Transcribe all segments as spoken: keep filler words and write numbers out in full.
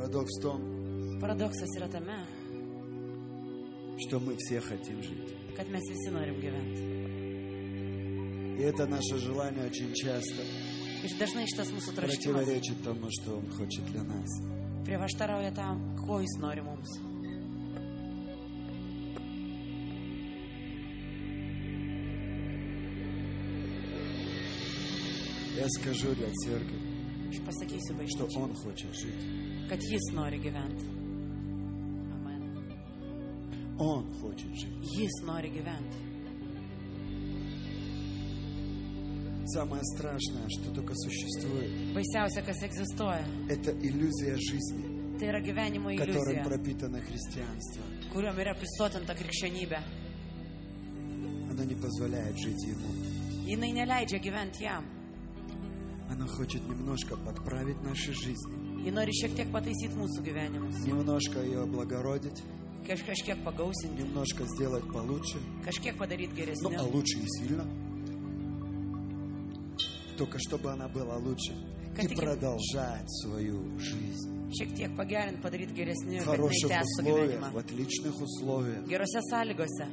Парадокс в том, Paradoksas yra tame, что мы все хотим жить. kad mes visi norim gyventi. И это наше желание очень часто Ir dažnai šitas mūsų troškimas противоречит тому, что Он хочет для нас. prieštarauja tam, ko Jis nori mums. Я скажу для церкви, Aš pasakysiu что bažnyčiai, Он хочет жить. kad Jis nori gyventi. Amen. Он хочет жить. Jis nori gyventi. Самое страшное, что только существует, Baisiausia, kas egzistuoja, это иллюзия жизни, tai yra gyvenimo которой iliuzija, пропитано христианство. kuriuom yra prisotinta krikščionybė. Оно не позволяет жить Ему. Jinai neleidžia gyventi jam. Оно хочет немножко подправить наши жизни, Ji nori šiek tiek pataisyti mūsų gyvenimus. немножко ее облагородить, Kaž, kažkiek pagausinti, немножко сделать получше, kažkiek padaryti ну а geresnį. лучше и сильно. Только чтобы она была лучше и Как-таки- продолжать свою жизнь Šiek tiek pagerinti, padaryti geresnį, в kad jinai хороших tęstų условиях, в gyvenimą. отличных условиях. Gerose sąlygose.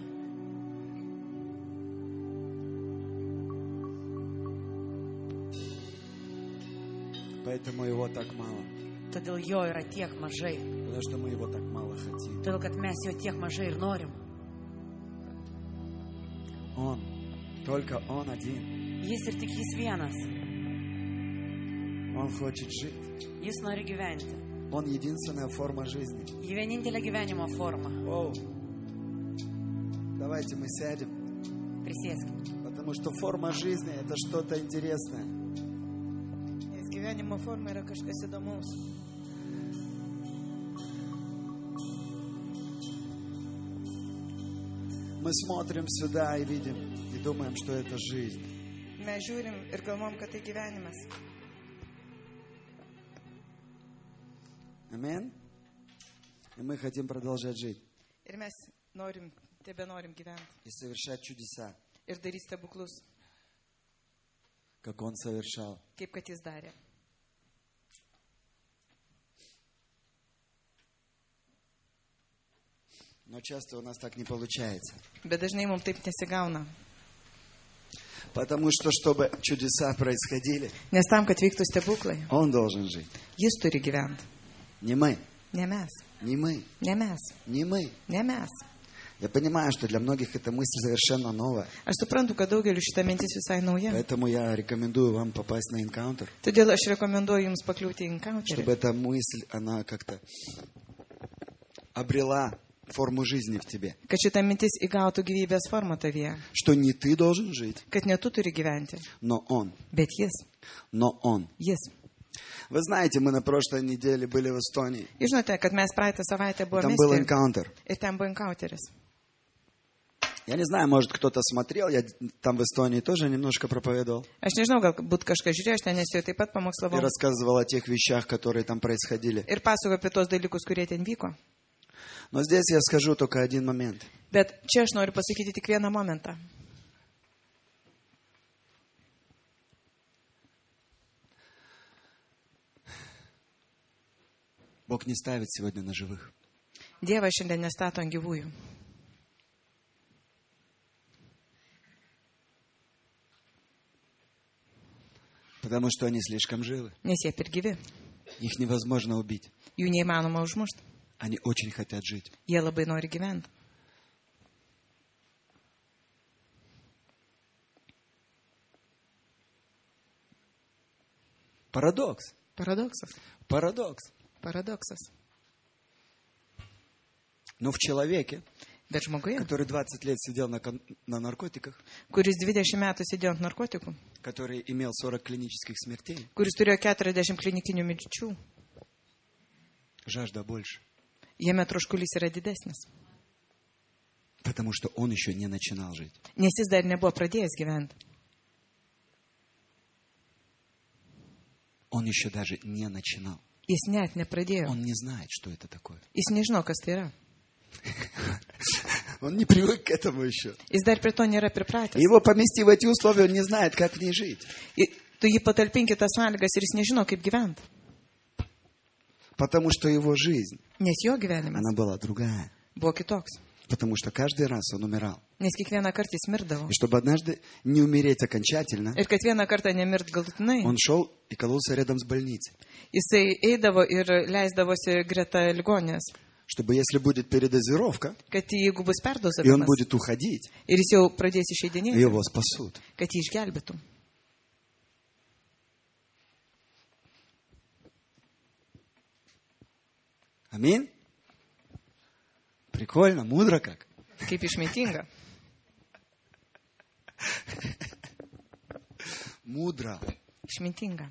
Поэтому его так мало, Todėl jo yra tiek mažai. потому что мы его так мало хотим. Todėl, kad mes jo tiek mažai ir norim. Он, только Он один, Jis ir tik jis vienas. Он хочет жить. Jis nori gyventi. Он единственная форма жизни. Ji vienintelė gyvenimo forma. О, давайте мы сядем, Prisėskime. потому что форма жизни это что-то интересное. Nes gyvenimo forma yra kažkas įdomaus. Мы смотрим сюда и видим, и думаем, что это жизнь. Mes žiūrim ir galvom, kad tai gyvenimas. Амин. И мы хотим продолжать жить Ir mes norim, tebe norim gyventi. и совершать чудеса, Ir daryti stebuklus, как Он совершал. kaip kad jis darė. Но часто у нас так не получается. Bet dažnai mums taip nesigauna. Потому что, чтобы чудеса происходили, Nes tam, kad vyktų stebuklai, Он должен жить. jis turi gyventi. Не мы, Ne mes. не мы, Ne mes. не мы. Ne mes. Я понимаю, что для многих эта мысль совершенно новая. Aš suprantu, kad daugeliu šitą mintis visai nauja. Поэтому я рекомендую вам попасть на энкаунтер, Todėl aš rekomenduoju jums pakliūti į encounterį, чтобы эта мысль, она как-то обрела форму жизни в тебе. kad šitą mintis įgautų gyvybės formą tavyje. Что не ты должен жить, Kad ne tu turi gyventi, но Он. bet jis. Но Он. Jis. Вы знаете, мы на прошлой неделе были в Эстонии. Jūs žinote, kad mes praeitą savaitę buvome Там был Estijoje энкаунтер. ir ten buvo encounteris. Я не знаю, может, кто-то смотрел. Я там в Эстонии тоже немножко проповедовал. Aš nežinau, galbūt kažkas žiūrėjo, aš ten Estijoje taip pat И pamokslavau. рассказывал о тех вещах, которые там происходили. Ir pasakoju apie tos dalykus, kurie ten vyko. Но здесь я скажу только один момент. Bet čia aš noriu pasakyti tik vieną momentą. Бог не ставит сегодня на живых. Dievas šiandien nestato ant gyvųjų. Потому что они слишком живы. Nes jie per gyvi. Их невозможно убить. Jų neįmanoma užmušti. Они очень хотят жить. Jie labai nori gyventi. Парадокс. Paradoksas. Парадокс. Paradoksas. Но в человеке, Bet žmoguje, который двадцать лет сидел на, кон- на наркотиках, kuris dvidešimt metų sėdėjo ant narkotikų, который имел сорок клинических смертей, kuris turėjo keturiasdešimt klinikinių mirčių, жажда больше. jame troškulys yra didesnis. Потому что он еще не начинал жить. Nes jis dar nebuvo pradėjęs gyventi. Он еще даже не начинал. Jis net nepradėjo. Он не знает, что это такое. Jis nežino, kas tai yra. Он не привык к этому еще. Jis dar prie to nėra pripratęs. Его помести в эти условия, он не знает, как в ней жить. I- Tu jį patalpinki tas sąlygas ir jis nežino, kaip gyventi. Потому что его жизнь, Nes jo gyvenimas она была другая. buvo kitoks. Потому что каждый раз он умирал. Nes kiekvieną kartą jis mirdavo. И чтобы однажды не умереть окончательно, Ir kad vieną kartą nemirt galutinai, он шел и кололся рядом с больницей. jisai eidavo ir leisdavosi greta ligonės. Чтобы если будет передозировка, Kad jeigu bus и он perdozavimas будет уходить, ir jis jau pradės išeidinėti, его спасут. kad jį išgelbėtų. Аминь. Прикольно, мудро как. Kaip išmintinga. Мудро. Išmintinga.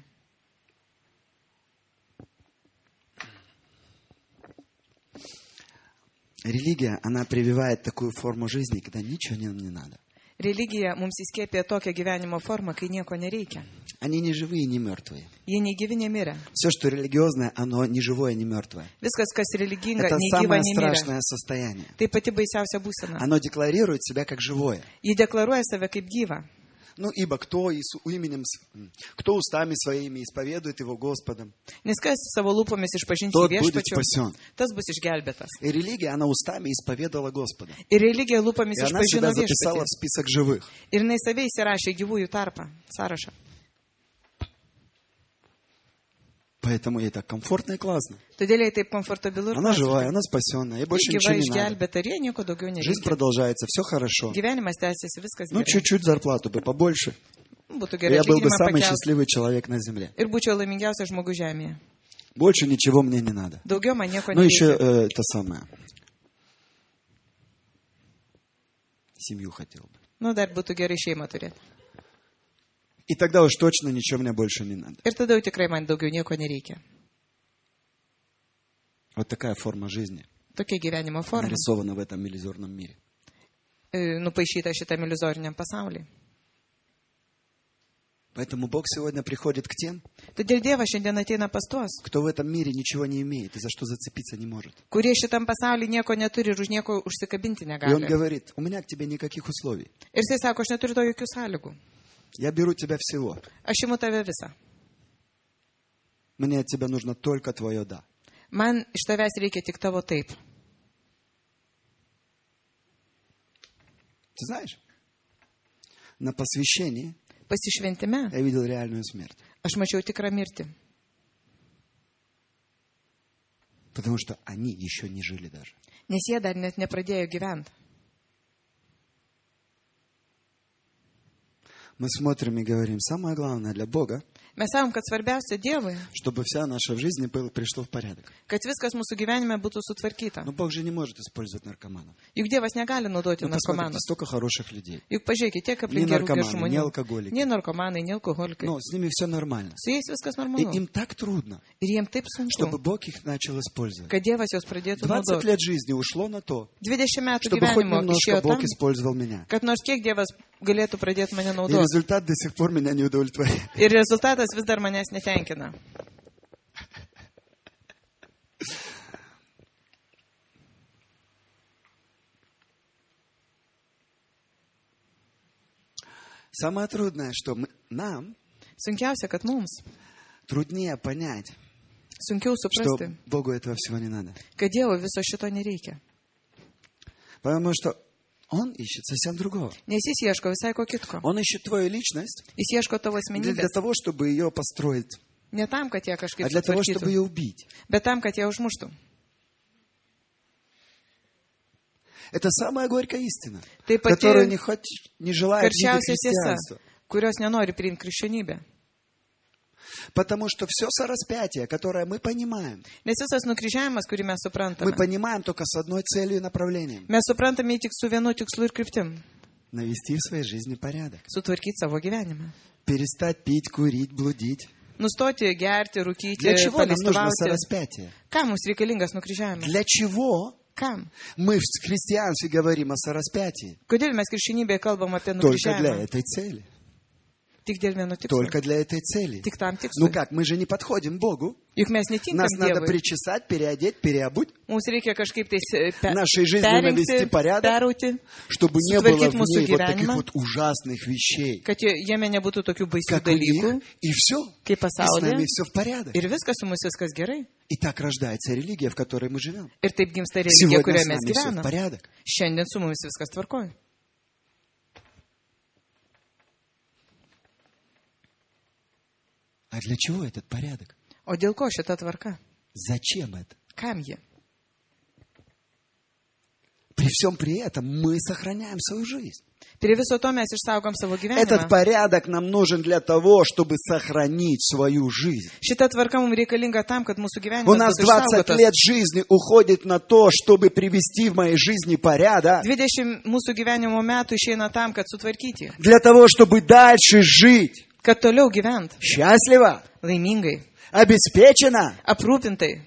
Религия, она прививает такую форму жизни, когда ничего не, не надо. Religija mums įskiepia tokią gyvenimo formą, kai nieko nereikia. Они не живые, не мертвые. Jie nei gyvi, nei mirę. Все, что религиозное, оно не живое, не мертвое. Viskas, kas religinga, Это nei gyva, самое nei mirę. страшное состояние. Tai pati baisiausia būsena. Оно декларирует себя как живое. Ji deklaruoja save kaip gyvą. Ну, ибо кто, Иису, именем, с- кто устами своими исповедует Его Господом, Nes kas savo lūpomis išpažins тот будет viešpačiu, спасен. tas bus išgelbėtas. И религия, она устами исповедовала Господа. Ir religija lūpomis И она себя išpažino записала viešpatį. в список живых. Ir jinai save įsirašė į gyvųjų tarpą, sąrašą. Поэтому ей так комфортно и классно. Todėl jai taip komfortabilu ir Она живая, pasaka. она спасенная, ей Ji больше gyva ничего не надо. išgelbėta ir jie nieko daugiau Жизнь nereikia. продолжается, все хорошо. Gyvenimas tęsiasi, viskas Ну, gerai. чуть-чуть зарплату бы побольше. Būtų И gerai я был бы atlyginimą самый pakelt. счастливый человек на земле. Ir būčiau laimingiausias žmogus žemėje. Больше ничего мне не надо. Daugiau man nieko Ну, еще nereikia. э, это самое. Семью хотел бы. Nu, dar būtų gerai šeimą turėti. И тогда уж точно ничего мне больше не надо. Ir tada jau tikrai man daugiau nieko nereikia. Вот такая форма жизни Tokia gyvenimo forma. нарисована в этом иллюзорном мире. e, Nupaišyta šitame iliuzoriniam pasaulyje. Поэтому Бог сегодня приходит к тем, Todėl Dievas šiandien ateina pas tuos, кто в этом мире ничего не имеет и за что зацепиться не может. kurie šitam pasaulyje nieko neturi ir už nieko užsikabinti И Он negali. говорит, у меня к тебе никаких условий. Ir jisai sako, aš neturiu to jokių sąlygų. Я беру тебя всего. Aš imu tave visą. Мне от тебя нужно только твое «да». Man iš tavęs reikia tik tavo taip. Ты знаешь, на посвящении Pasišventime я видел реальную смерть. aš mačiau tikrą mirtį. Потому что они еще не жили даже. Nes jie dar net nepradėjo gyventi. Мы смотрим и говорим, самое главное для Бога, Mes sakom, kad svarbiausia Dievui, чтобы вся наша жизнь было- пришло в порядок. kad viskas mūsų gyvenime būtų sutvarkyta. Но Бог же не может использовать наркоманов. Juk Dievas negali naudoti Ну, посмотрите, narkomanų. столько хороших людей. Juk pažiūrėkite, tiek Nei aplink gerų наркоманы, gerų ни žmonių. алкоголики. Nei narkomanai, nei alkoholikai. Но с ними все нормально. Su jais viskas И normalu. им так трудно, Ir jiem taip чтобы sunku, Бог их начал использовать. kad Dievas juos pradėtų двадцать naudoti. лет жизни ушло на то, dvidešimt metų чтобы хоть gyvenimo немножко išėjo Бог tam, использовал меня. kad nors kiek Dievas galėtų pradėti mane И naudoti. результат до сих пор меня не удовлетворяет. Ir rezultatas vis dar manęs netenkina. Самое трудное, что мы- нам Sunkiausia, kad mums труднее понять, sunkiau что suprasti, Богу этого всего не надо. kad Dievui viso šito nereikia. Потому что Он ищет совсем другого. Nes jis ieško visai ko kitko. Он ищет твою личность Jis ieško tavo не для asmenybės. того, чтобы ее построить, Ne tam, kad ją kažkaip а для того, чтобы sutvarkytų, ее убить. bet tam, kad ją užmuštų. Это самая горькая истина, Tai pati которую не, хоть, не желает видеть karščiausia tiesa, христианство. kurios nenori priimti krikščionybę. Потому что все сораспятие, которое мы понимаем, Nes visas nukryžiavimas, kurį mes мы suprantame, понимаем только с одной целью и направлением. mes suprantame jį tik su vienu tikslu ir kryptim – навести в своей жизни порядок. - sutvarkyti savo gyvenimą. Перестать пить, курить, блудить. Nustoti gerti, rūkyti, Для чего нам нужно paleistuvauti. сораспятие? Kam mums reikalingas nukryžiavimas? Для чего Kam? мы в христианстве говорим о сораспятии? Kodėl mes krikščionybėje kalbam apie Только для nukryžiavimą? этой цели. Tik dėl vieno tikslo. Только для этой цели. Tik tam Ну tikslui. как, мы же не подходим к Богу. Juk mes netinkam Нас надо Dievui. причесать, переодеть, переобуть, Mums reikia kažkaip tai pe, нашей жизни навести perrinkti, порядок, perauti, чтобы не было sutvarkyti в mūsų ней вот таких gyvenimą, вот ужасных вещей, kad jo- jame nebūtų tokių baisių как у dalykų, них, и все. kaip И с pasaulyje. нами все в порядок. Ir viskas su mumis viskas gerai. И так рождается религия, в которой мы живем. Ir taip gimsta religija, Сегодня kurioje с mes нами все в gyvename. порядок. Šiandien su mumis viskas tvarkoja. А для чего этот порядок? O dėl ko šita tvarka? Зачем это? Kam ji? При всем при этом мы сохраняем свою жизнь. Prie viso to mes išsaugom savo Этот gyvenimą. порядок нам нужен для того, чтобы сохранить свою жизнь. Šita tvarka mums reikalinga tam, kad mūsų У gyvenimas нас būtų двадцать išsaugotas. лет жизни уходит на то, чтобы привести в моей жизни порядок. dvidešimt mūsų gyvenimo metų išeina tam, kad sutvarkyti. Для того, чтобы дальше жить Kad toliau gyvent счастливо, laimingai, обеспеченно, aprūpintai,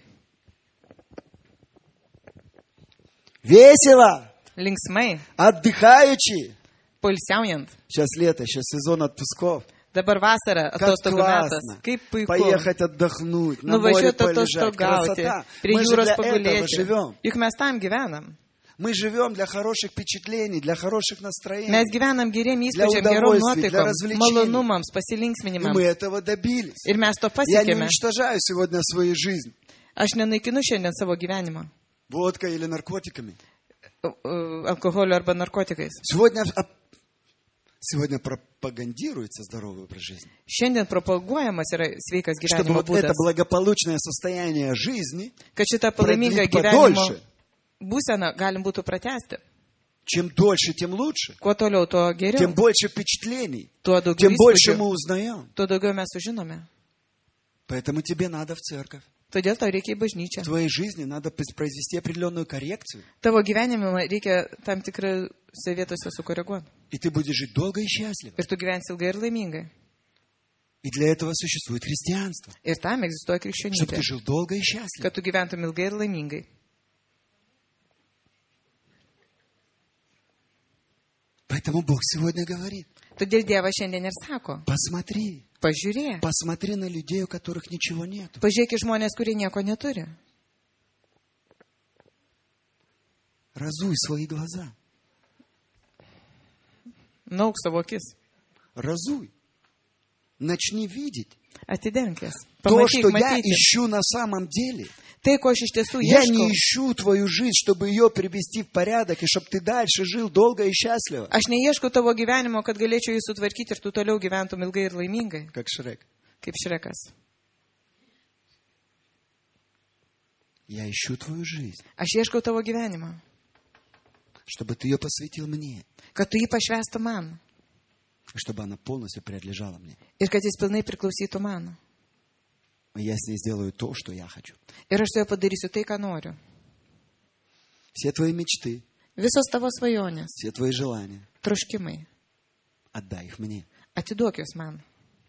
весело, linksmai, отдыхаючи. poilsiaujant. Сейчас лето, сейчас сезон отпусков. Dabar vasara, Как atostogų metas. классно. Kaip puiku. Поехать отдохнуть, на море Nuvažiuoti полежать. atostogauti, Красота. prie Мы же jūros для этого pagulėti. живем. Juk mes tam gyvenam. Мы живем для хороших впечатлений, для хороших настроений. Mes gyvenam geriem Для įspūdžiam, gerom удовольствий, для nuotaikom, развлечений. malonumams, И pasilinksminimams. мы этого добились. Ir mes to Я не pasiekėme. уничтожаю сегодня свою жизнь Aš nenaikinu šiandien savo gyvenimą водкой или наркотиками. uh, uh, alkoholiu arba narkotikais. Сегодня, а, сегодня пропагандируется здоровый образ жизни. Šiandien propaguojamas yra sveikas Чтобы gyvenimo вот это būdas. благополучное состояние жизни Kad šitą palaimingą продлить gyvenimo подольше. būseną galim būtų pratesti. Чем дольше, тем лучше. Kuo toliau, tuo geriau. Тем больше впечатлений. Tuo daugiau Тем больше įspūdžių, мы узнаем. tuo daugiau mes sužinome. Поэтому тебе надо в церковь. Todėl tau reikia į bažnyčią. В твоей жизни надо произвести определенную коррекцию. Tavo gyvenime reikia tam tikrose vietose sukoreguoti. И ты будешь жить долго и счастливо. Ir tu gyvensi ilgai ir laimingai. И для этого существует христианство. Ir tam egzistuoja Чтобы krikščionybė. ты жил долго и счастливо. Kad tu gyventum ilgai ir laimingai. Поэтому Бог сегодня говорит: Todėl Dievas šiandien ir sako, посмотри, pažiūrėk. посмотри на людей, у которых ничего нет. Pažiūrėk į žmonės, kurie nieko neturi. Разуй свои глаза. Nauk savo akis. Разуй. Начни видеть Atidenk jas. то, Pamatyk, что я matyti. ищу на самом деле. Tai, ko aš iš tiesų Я не ieškau. ищу твою жизнь, чтобы ее привести в порядок, и чтобы ты дальше жил долго и счастливо. Aš neieškau tavo gyvenimo, kad galėčiau jį sutvarkyti ir tu toliau gyventum ilgai ir laimingai. Как Шрек. Kaip Šrekas. Я ищу твою жизнь, Aš ieškau tavo gyvenimą. чтобы ты ее посвятил мне, Kad tu jį pašvestų man. и чтобы она полностью принадлежала мне. Ir kad jis pilnai priklausytų man. И я с ней сделаю то, что я хочу. Ir aš su juo padarysiu tai, ką noriu. Все твои мечты, Visos tavo svajonės, все твои желания, troškimai. отдай их мне. Atiduok juos man.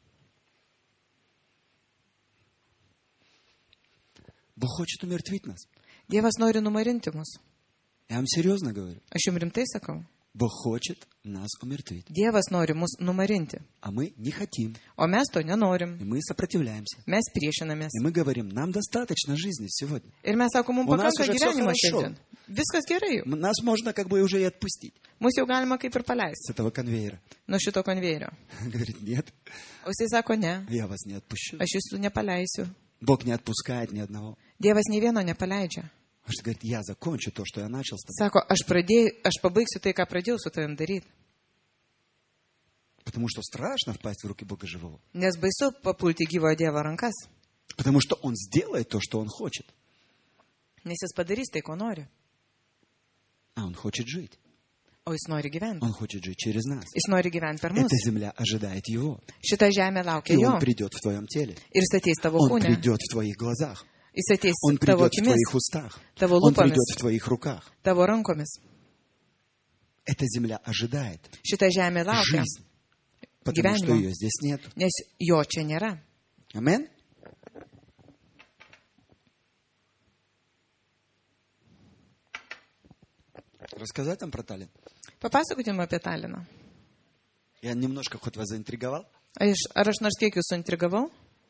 Бог хочет умертвить нас. Dievas nori numarinti mus. Я вам серьезно говорю. Aš jums rimtai sakau. Бог хочет нас умертвить. Dievas nori mus numarinti. А мы не хотим. O mes to nenorim. И мы сопротивляемся. Mes priešinamės. И мы говорим: нам достаточно жизни сегодня. Ir mes sakom, mums O mes pakanka už viso gyvenimo хорошо. šiandien. Viskas gerai. М- Нас можно как бы уже и отпустить Mus jau galima kaip ir paleisti с этого конвейера. nuo šito konvejerio. Говорит: нет, O jisai sako, ne, я вас не отпущу. aš jūsų nepaleisiu. Бог не отпускает ни одного. Dievas nei vieno nepaleidžia. Потому что говорит: я закончу то, что я начал с тобой. Sako, aš, pradėjau, aš pabaigsiu tai, ką pradėjau su tavim daryti. Потому что страшно впасть в руки Бога живого. Nes baisu papulti gyvojo Dievo rankas. Потому что Он сделает то, что Он хочет. Nes jis padarys tai, ko nori. А Он хочет жить. O jis nori gyventi. Он хочет жить через нас. Jis nori gyventi per mus. Эта земля ожидает Его. Šita žemė И laukia jo. Он придет в твоем теле. Ir jis ateis tavo Он kūne. придет в твоих глазах. Jis ateis Он tavo придет в akimis, твоих устах. tavo Он lūpomis, придет в твоих руках. tavo rankomis. Эта земля ожидает Šita žemė laukia, жизнь. Потому что Gyvenimo. ее здесь нет. nes jo čia nėra. Амен? Рассказать вам про Таллин? Papasakoti jums apie Taliną. Я немножко хоть вас заинтриговал. Aš, ar aš nors kiek jūs suintrigavau?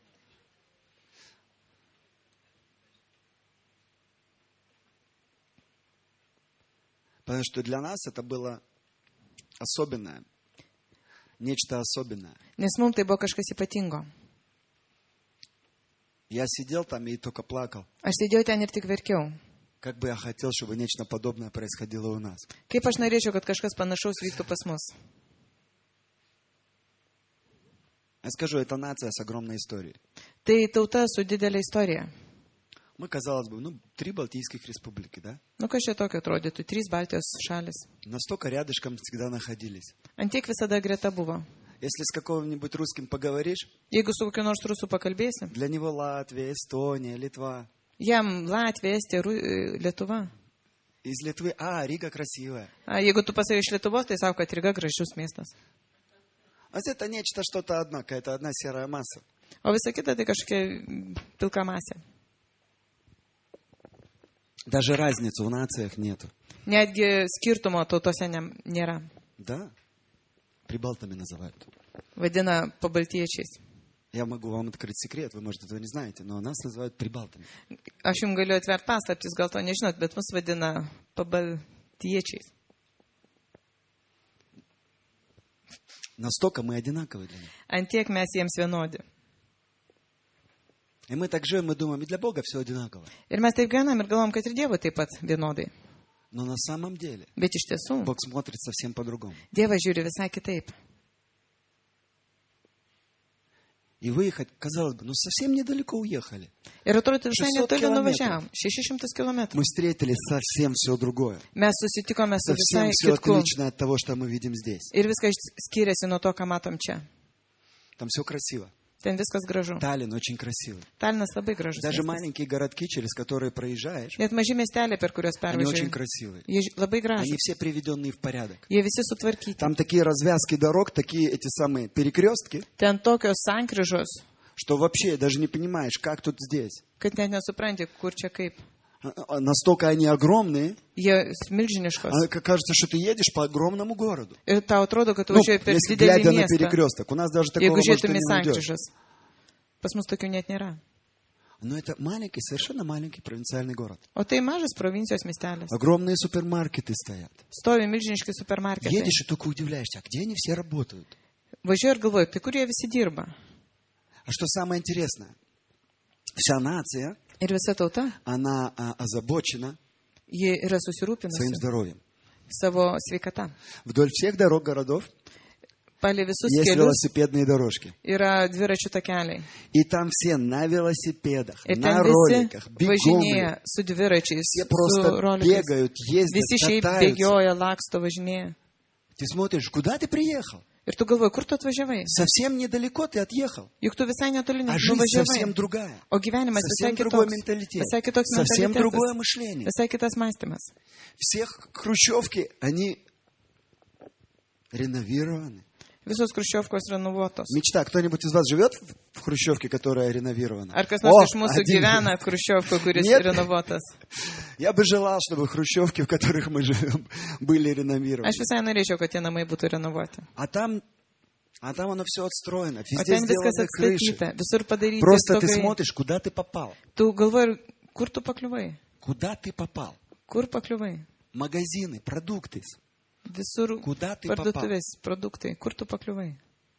Потому что для нас это было особенное. Нечто особенное. Nes mums tai buvo kažkas ypatingo. Я сидел там и только плакал. Aš sėdėjau ten ir tik verkiau. Как бы я хотел, чтобы нечто подобное происходило у нас. Kaip aš norėčiau, kad kažkas panašaus vyktų pas mus. Я скажу, это нация с огромной историей. Tai tauta su didelė istorija. Мы, казалось бы, ну, три Балтийских республики, да? Nu, kas čia tokio atrodytų? Trys Baltijos šalis. Настолько рядышком всегда находились. Antiek visada greta buvo. Если с какого-нибудь русским поговоришь, Jeigu su kokiu nors rusų pakalbėsi, для него Латвия, Эстония, Литва. jam Latvija, Estija, Ru- Lietuva. Из Литвы, а, Рига красивая. A, jeigu tu pasakai iš Lietuvos, tai sako, kad Ryga gražius miestas. А это нечто, что-то одно, какая-то одна серая масса. O visa kita tai kažkokia mm, pilka masė. Даже разницы в нациях нету. Netgi skirtumo tautose ne, nėra. Да, прибалтами называют. Vadina pabaltiečiais. Я могу вам открыть секрет, вы, может, этого не знаете, но нас называют прибалтами. Aš jums galiu atvert paslaptis, gal to nežinot, bet mus vadina pabaltiečiais. Настолько мы одинаковы для них. Antiek mes jiems vienodi. И мы так живем, мы думаем, и для Бога все одинаково. Ir mes taip gyvenam ir galvom, kad ir Dievui taip pat vienodai. Но на самом деле Bet iš tiesų, Бог смотрит совсем по-другому. Dievas žiūri visai kitaip. И выехать, казалось бы, ну совсем недалеко уехали. Ir atrodo, visai šešiasdešimt netoli kilometrų. nuvažiavam. šešis šimtus kilometrų. Мы встретили совсем все другое. Mes susitikome su Совсем visai все kitku. отлично от того, что мы видим здесь. Ir viskas skiriasi nuo to, ką matom čia. Там все красиво. Ten viskas gražu. Таллин очень красивый. Talinas labai gražus. Даже miestas. маленькие городки, через которые проезжаешь, Net maži miesteliai, per kuriuos они очень pervažiuoju. красивые. Jie ž- labai Они gražus. все приведенные в порядок. Jie visi sutvarkyti. Там такие развязки дорог, такие эти самые перекрестки, Ten tokios sankryžos, что вообще даже не понимаешь, как тут здесь. kad net nesupranti, kur čia kaip. А- а Настолько они огромные, Jie milžiniškos. а как кажется, что ты едешь по огромному городу. Ir tau atrodo, kad tu Ну, važiuoji per если didelį глядя на miestą. перекресток. У нас даже такого, Jeigu может, и žiūrėtum į не найдешь. sankryžas. Pas mus tokių net nėra. Но это маленький, совершенно маленький провинциальный город. O tai mažas provincijos miestelis. Огромные супермаркеты стоят. Stovi milžiniški supermarketai. Едешь и только удивляешься, а где они все работают? Važiuoju ir galvoju, tai kur jie visi dirba. А что самое интересное? Вся нация, Ir visa tauta, она а, озабочена ji yra своим susirūpinusi здоровьем. savo sveikata. Вдоль всех дорог городов Palei visus есть kelius велосипедные дорожки. yra dviračių takeliai. И там все на велосипедах, Ir на ten visi роликах, бегом. važinėja su dviračiais, Все su просто rolikais. бегают, ездят, Visi šiaip катаются. bėgioja, laksto, važinėja. Ты смотришь, куда ты приехал? Ir tu galvoji, kur tu atvažiavai? Совсем недалеко ты отъехал. Juk tu visai netoli А жизнь совсем nuvažiavai. другая. O gyvenimas visai Совсем другой kitoks. менталитет. Visai kitoks Совсем другое mentalitetas. мышление. Visai kitas mąstymas. Всех хрущевки, они реновированы. Visos Kruščiovkos renovuotos. Мечта. Кто-нибудь из вас живет в хрущевке, которая реновирована? Ar kas nors О, iš mūsų один. gyvena Kruščiovko, kuris Нет. renovuotas? Я бы желал, чтобы хрущевки, в которых мы живем, были реновированы. Aš visai norėčiau, kad tie namai būtų renovuoti. А там, а там оно все отстроено. O Везде ten viskas сделаны крыши. atstatyta, visur padaryti Просто ты stogai. смотришь, куда ты попал. Tu galvoji, kur tu pakliuvai? Куда ты попал? Kur pakliuvai? Магазины, продукты. Visur Куда ты попал? parduotuvės produktai. Kur tu pakliuvai?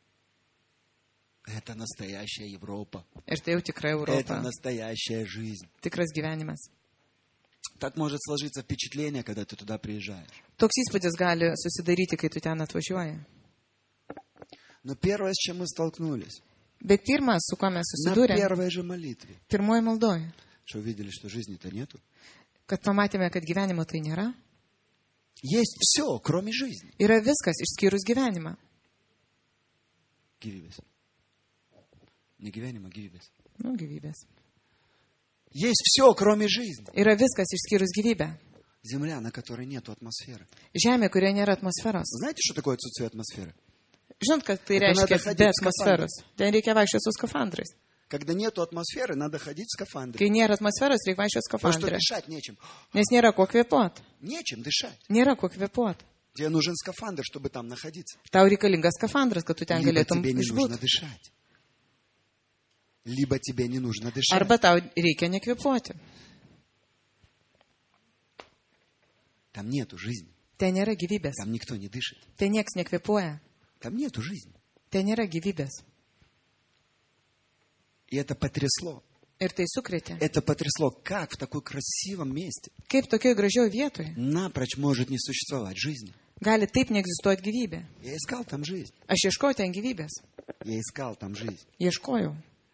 Это настоящая Европа. Ir tai jau tikra Это Europa. настоящая жизнь. Tikras gyvenimas. Так может сложиться впечатление, когда ты туда приезжаешь. Toks įspūdis gali susidaryti, kai tu ten atvažiuoji. Но первое, с чем мы столкнулись, Bet pirmas, su kuo mes на susidūrėme, первой же молитве, pirmoji maldoje, что увидели, что жизни-то нету. kad pamatėme, kad gyvenimo tai nėra, Есть все, кроме жизни. yra viskas išskyrus gyvenimą. Gyvybės. Не gyvenimo, gyvybės. Nu, gyvybės. Есть все, кроме жизни. Yra viskas išskyrus gyvybę. Земля, на которой нету атмосферы. Žemė, kurioje nėra atmosferos. Знаете, что такое отсутствие атмосферы? Žinot, kad tai Это надо reiškia ходить be в atmosferos. Ten reikia vaikščioti su skafandrais. Когда нету атмосферы, надо ходить в скафандре. Kai nėra atmosferos, reikia vaikščioti Потому что skafandrę. дышать нечем. Nes nėra ko kvėpuoti. Нечем дышать. Nėra ko kvėpuoti. Тебе нужен скафандр, чтобы там находиться. Tau reikalingas skafandras, kad tu ten Либо galėtum тебе не нужно išbūti. дышать. Либо тебе не нужно дышать. Arba tau reikia nekvėpuoti. Там нету жизни. Ten nėra gyvybės. Там никто не дышит. Ten nieks nekvėpuoja. Там нету жизни. Ten nėra gyvybės. И это потрясло. Ir tai sukrėtė. Это потрясло. Как в таком красивом месте Kaip tokioje gražioje vietoje напрочь может не существовать жизни? gali taip neegzistuoti gyvybė? Я искал там жизнь. Aš ieškojau ten gyvybės. Я искал там жизнь. Ieškojau.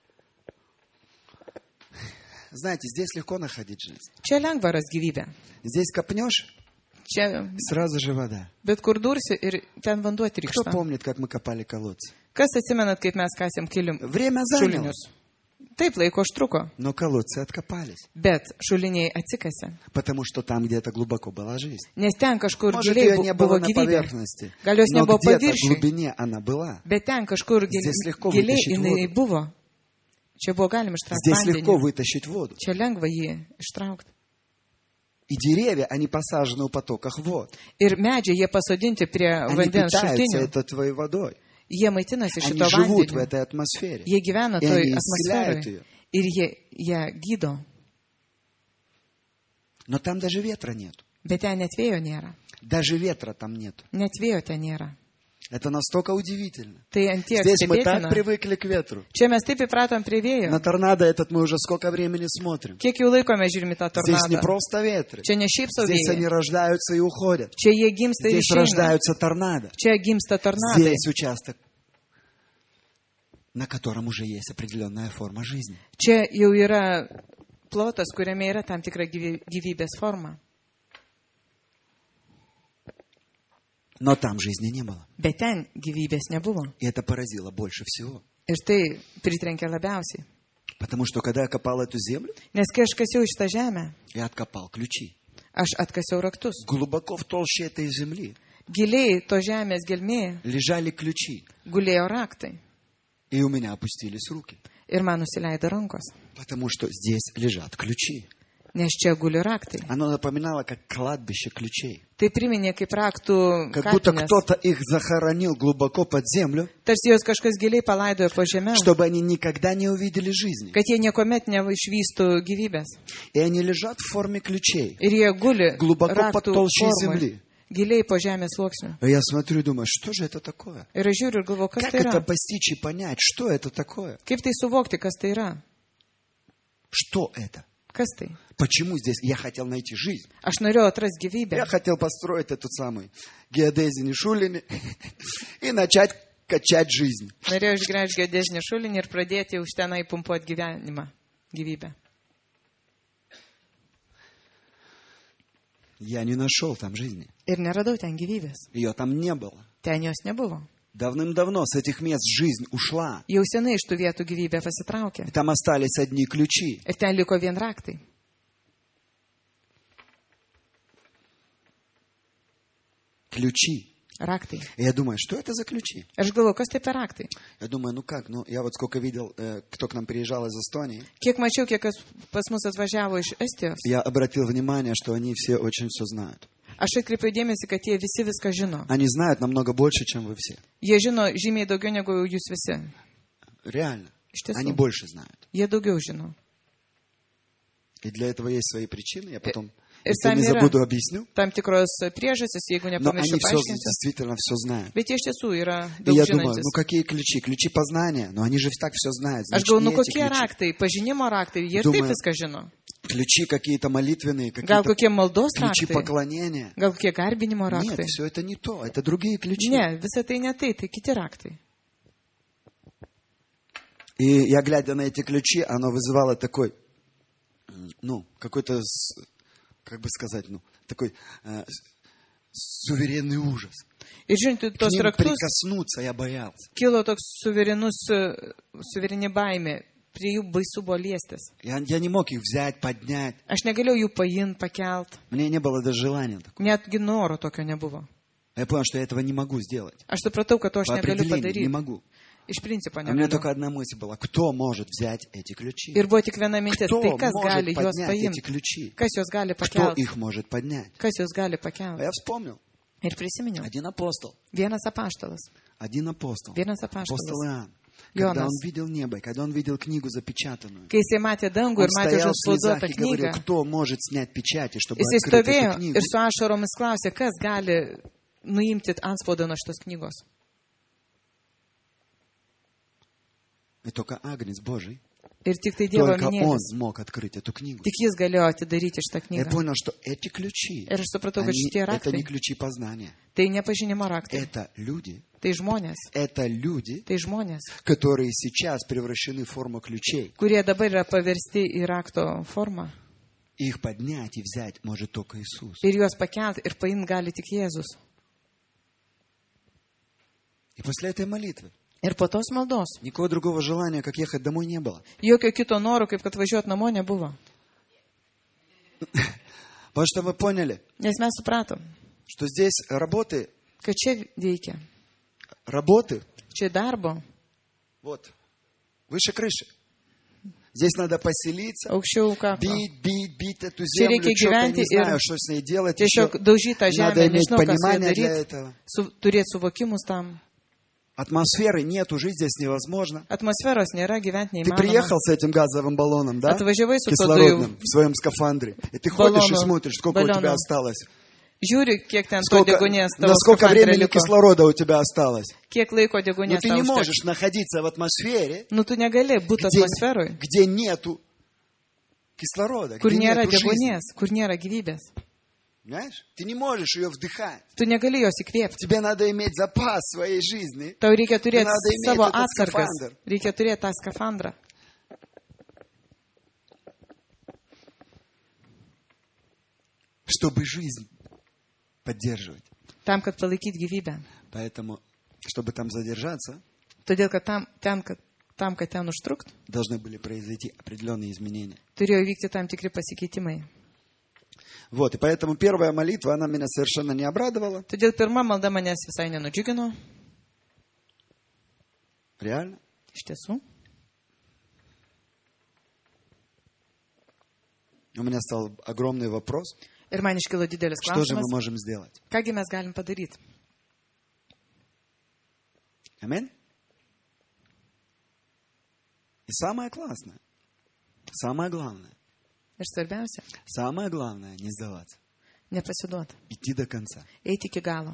Знаете, здесь легко находить жизнь. Čia lengva ras gyvybę. Здесь копнешь, Čia сразу же вода. bet kur dursi ir ten vanduo Кто trykšta. помнит, как мы копали колодцы? Kas atsimenat, kaip mes kasėm kilim Время заняло, šulinius? Taip, laiko užtruko. но колодцы откопались. Bet šuliniai atsikasė. Потому что там где-то глубоко была жизнь. Nes ten kažkur Может, giliai ее bu- не было buvo на gyvybė. поверхности, Gal jos но nebuvo где-то в paviršiui. глубине она была. Bet ten kažkur gil- Здесь легко giliai вытащить jinai воду. buvo. Čia buvo galima ištraukti Здесь легко vandenį. вытащить воду. Čia lengva jį ištraukti. И деревья, они посажены у потоках вод. Ir medžiai, jie pasodinti prie Они vandens питаются šaltinių. этой твоей водой. Jie maitinasi Они šito живут в vandeniu. этой атмосфере. Jie gyvena И toj они исцеляют atmosferoje. ее. Ir jie ją gydo. Но там даже ветра нет. Bet ten net vėjo nėra. Даже ветра там нет. Net vėjo ten nėra. Это настолько удивительно. Tai ant tiek Здесь мы так stebėtina. привыкли к ветру. Čia mes taip įpratom prie vėjo. На торнадо этот мы уже сколько времени смотрим. Kiek jau laiko mes žiūrime tą Здесь не tornadą. просто ветры. Čia ne šiaip savo Здесь они vėjai. рождаются и уходят. Čia jie gimsta ir Здесь išeina. рождаются торнадо. Čia gimsta tornadai. Здесь участок, на котором уже есть определенная форма жизни. Čia jau yra plotas, kuriame yra tam tikra gyvy- gyvybės forma. Но там жизни не было. Bet ten gyvybės nebuvo. И это поразило больше всего. Ir tai pritrenkė labiausiai. Потому что когда я копал эту землю, Nes kai aš kasiau šitą žemę, я откопал ключи. aš atkasiau raktus. Глубоко в толще этой земли Giliai to žemės gelmėje лежали ключи. gulėjo raktai. И у меня опустились руки. Ir man nusileido rankos. Потому что здесь лежат ключи. Nes čia guli raktai. Оно напоминало, как кладбище ключей. Tai priminė kaip raktų Как будто kapinės. кто-то их захоронил глубоко под землю, Tarsi jos kažkas giliai palaidojo po žemę, чтобы они никогда не увидели жизни. kad jie niekuomet neišvystų gyvybės. И они лежат в форме ключей. Ir jie guli Глубоко под raktų толщей formoj, земли. giliai po žemės sluoksniu. А я смотрю и думаю, что же это такое? Ir aš žiūriu ir galvoju, kas Как tai это yra. постичь и понять, что это такое? Kaip tai suvokti, kas tai yra. Что это? Kas tai? Почему здесь? Я хотел найти жизнь. Aš norėjau atrasti gyvybę. Я хотел построить этот самый геодезинį šulinį и начать качать жизнь. Norėjau išgręžti geodezinį šulinį ir pradėti už tenai pumpuoti gyvenimą, gyvybę. Я не нашел там жизни. Ir neradau ten gyvybės. Ее там не было. Ten jos nebuvo. Давным-давно с этих мест жизнь ушла. Jau senai iš tų vietų gyvybė pasitraukė. И там остались одни ключи. Ir ten liko vien raktai. Ключи. Raktai. И я думаю, что это за ключи? Aš galvoju, kas tai per raktai. Я думаю, ну как? Ну, я вот сколько видел, э, кто к нам приезжал из Эстонии, Kiek mačiau, kiek kas pas mus atvažiavo iš Estijos, я обратил внимание, что они все очень все знают. aš atkreipiau dėmesį, kad jie visi viską žino. Они знают намного больше, чем вы все. Jie žino žymiai daugiau negu jūs visi. Реально. Iš tiesų, Они больше знают. jie daugiau žino. И для этого есть свои причины. Я потом, И если там не мира. забуду, объясню. Tam tikros priežastys, jeigu Но они nepamiršiu все, paaiškinti. действительно все знают. Bet jie iš tiesų yra И daug я думаю, žinantis. ну какие ключи? Ключи познания. Но они же так все знают. Aš Значит, galvoju, nu не эти kokie ключи. raktai, pažinimo raktai, jie ir Думаю, taip viską žino. Ключи какие-то молитвенные, Gal какие-то kokie maldos ключи raktai, поклонения. gal kokie garbinimo Нет, raktai. все это не то. Это другие ключи. Ne, visą tai ne tai, tai kiti raktai. И я, глядя на эти ключи, оно вызывало такой, ну, какой-то, с- как бы сказать, ну, такой э, с- суверенный ужас. Ir žiūrint, į К tos ним raktus прикоснуться я боялся. kilo toks suverenus, e, suvereni baimė, prie jų baisu buvo liestis. Я, я не мог их взять, поднять. Aš negalėjau jų paimti, pakelt, Мне не было даже желания такого. netgi noro tokio nebuvo. Я понял, что я этого не могу сделать. Aš supratau, kad to aš По negaliu определению не padaryti. могу. Iš principo А у меня negaliu. только одна мысль была. Кто может взять эти ключи? Ir buvo tik viena mintis, Кто tai kas может gali juos поднять эти paimti, ключи? kas juos gali Кто pakelti, их может поднять? kas juos gali А pakelti. я вспомнил. Ir prisiminiau. Один апостол. Vienas apaštalas. Один апостол. Vienas Апостол apaštalas. Иоанн. Когда Jonas. он видел небо, и когда он видел книгу запечатанную, Kai jisai matė dangų он ir matė стоял в слезах užspauduotą и говорил, knygą, кто может снять печати, чтобы jisai открыть эту stovėjo книгу. ir su ašaromis klausė, kas gali nuimti antspaudą nuo šitos knygos. И только Агнец Божий, Ir tik tai Dievo только он minėtas. мог открыть эту книгу. Tik jis galėjo atidaryti šitą Я knygą. понял, что эти ключи, Ir aš supratau, kad они- šitie это не raktai, ключи познания. tai nepažinimo raktai. Это люди, Tai žmonės. это люди, Tai žmonės, которые сейчас превращены в форму ключей. kurie dabar yra paversti į rakto formą. Их поднять и взять может только Иисус. Ir juos pakelt ir paimti gali tik Jėzus. И после этой молитвы Ir po tos maldos никакого другого желания, как ехать домой, не было. jokio kito noro, kaip kad važiuot namo, nebuvo. Потому что мы поняли, Nes mes supratom, что здесь работы, kad čia veikia. работы, Čia darbo, вот, выше крыши. Здесь надо поселиться, aukščiau kaklo. бить, бить, бить эту Čia землю, reikia что-то gyventi не знаю, ir что с ней делать еще. Tiesiog daužyti tą Надо žemę, иметь nežinau, ką su ja понимание для daryti, этого. su, turėti suvokimus tam. Атмосферы нету, жить здесь невозможно. Atmosferos nėra, gyventi Ты neįmanoma. приехал с этим газовым баллоном, да? Atvažiavai su tuo Кислородным, dujų в своем скафандре. И ты ходишь и баллону, смотришь, сколько у тебя баллону. осталось. Žiūri, kiek ten to Сколько, degonės tavo на сколько skafandre времени liko. кислорода у тебя осталось. Kiek laiko Но degonės ты не tau užteks. можешь находиться в атмосфере, Nu, tu negali būti где, atmosferui, где нету кислорода, kur где nėra нету жизни. degonės, kur nėra gyvybės. Понимаешь? Ты не можешь ее вдыхать. Tu negali jos įkvėpti. Тебе надо иметь запас своей жизни. Tau reikia turėti Надо иметь savo этот atsargas. скафандр. Reikia turėti tą skafandrą. Чтобы жизнь поддерживать. Tam, kad palaikyti gyvybę. Поэтому, чтобы там задержаться, Todėl, kad tam, ten, kad, tam, kad ten užtrukt, должны были произойти определенные изменения. turėjo vykti tam tikri pasikeitimai. Вот, и поэтому первая молитва, она меня совершенно не обрадовала. Todėl pirma malda manęs visai nenudžiugino. Реально. Iš tiesų. У меня стал огромный вопрос, Ir man iškilo didelis что же мы klausimas. можем сделать. Kągi mes galim padaryti? Аминь. И самое классное, самое главное, Ir svarbiausia, самое главное не сдаваться. nepasiduoti. Идти до конца. Eiti iki galo.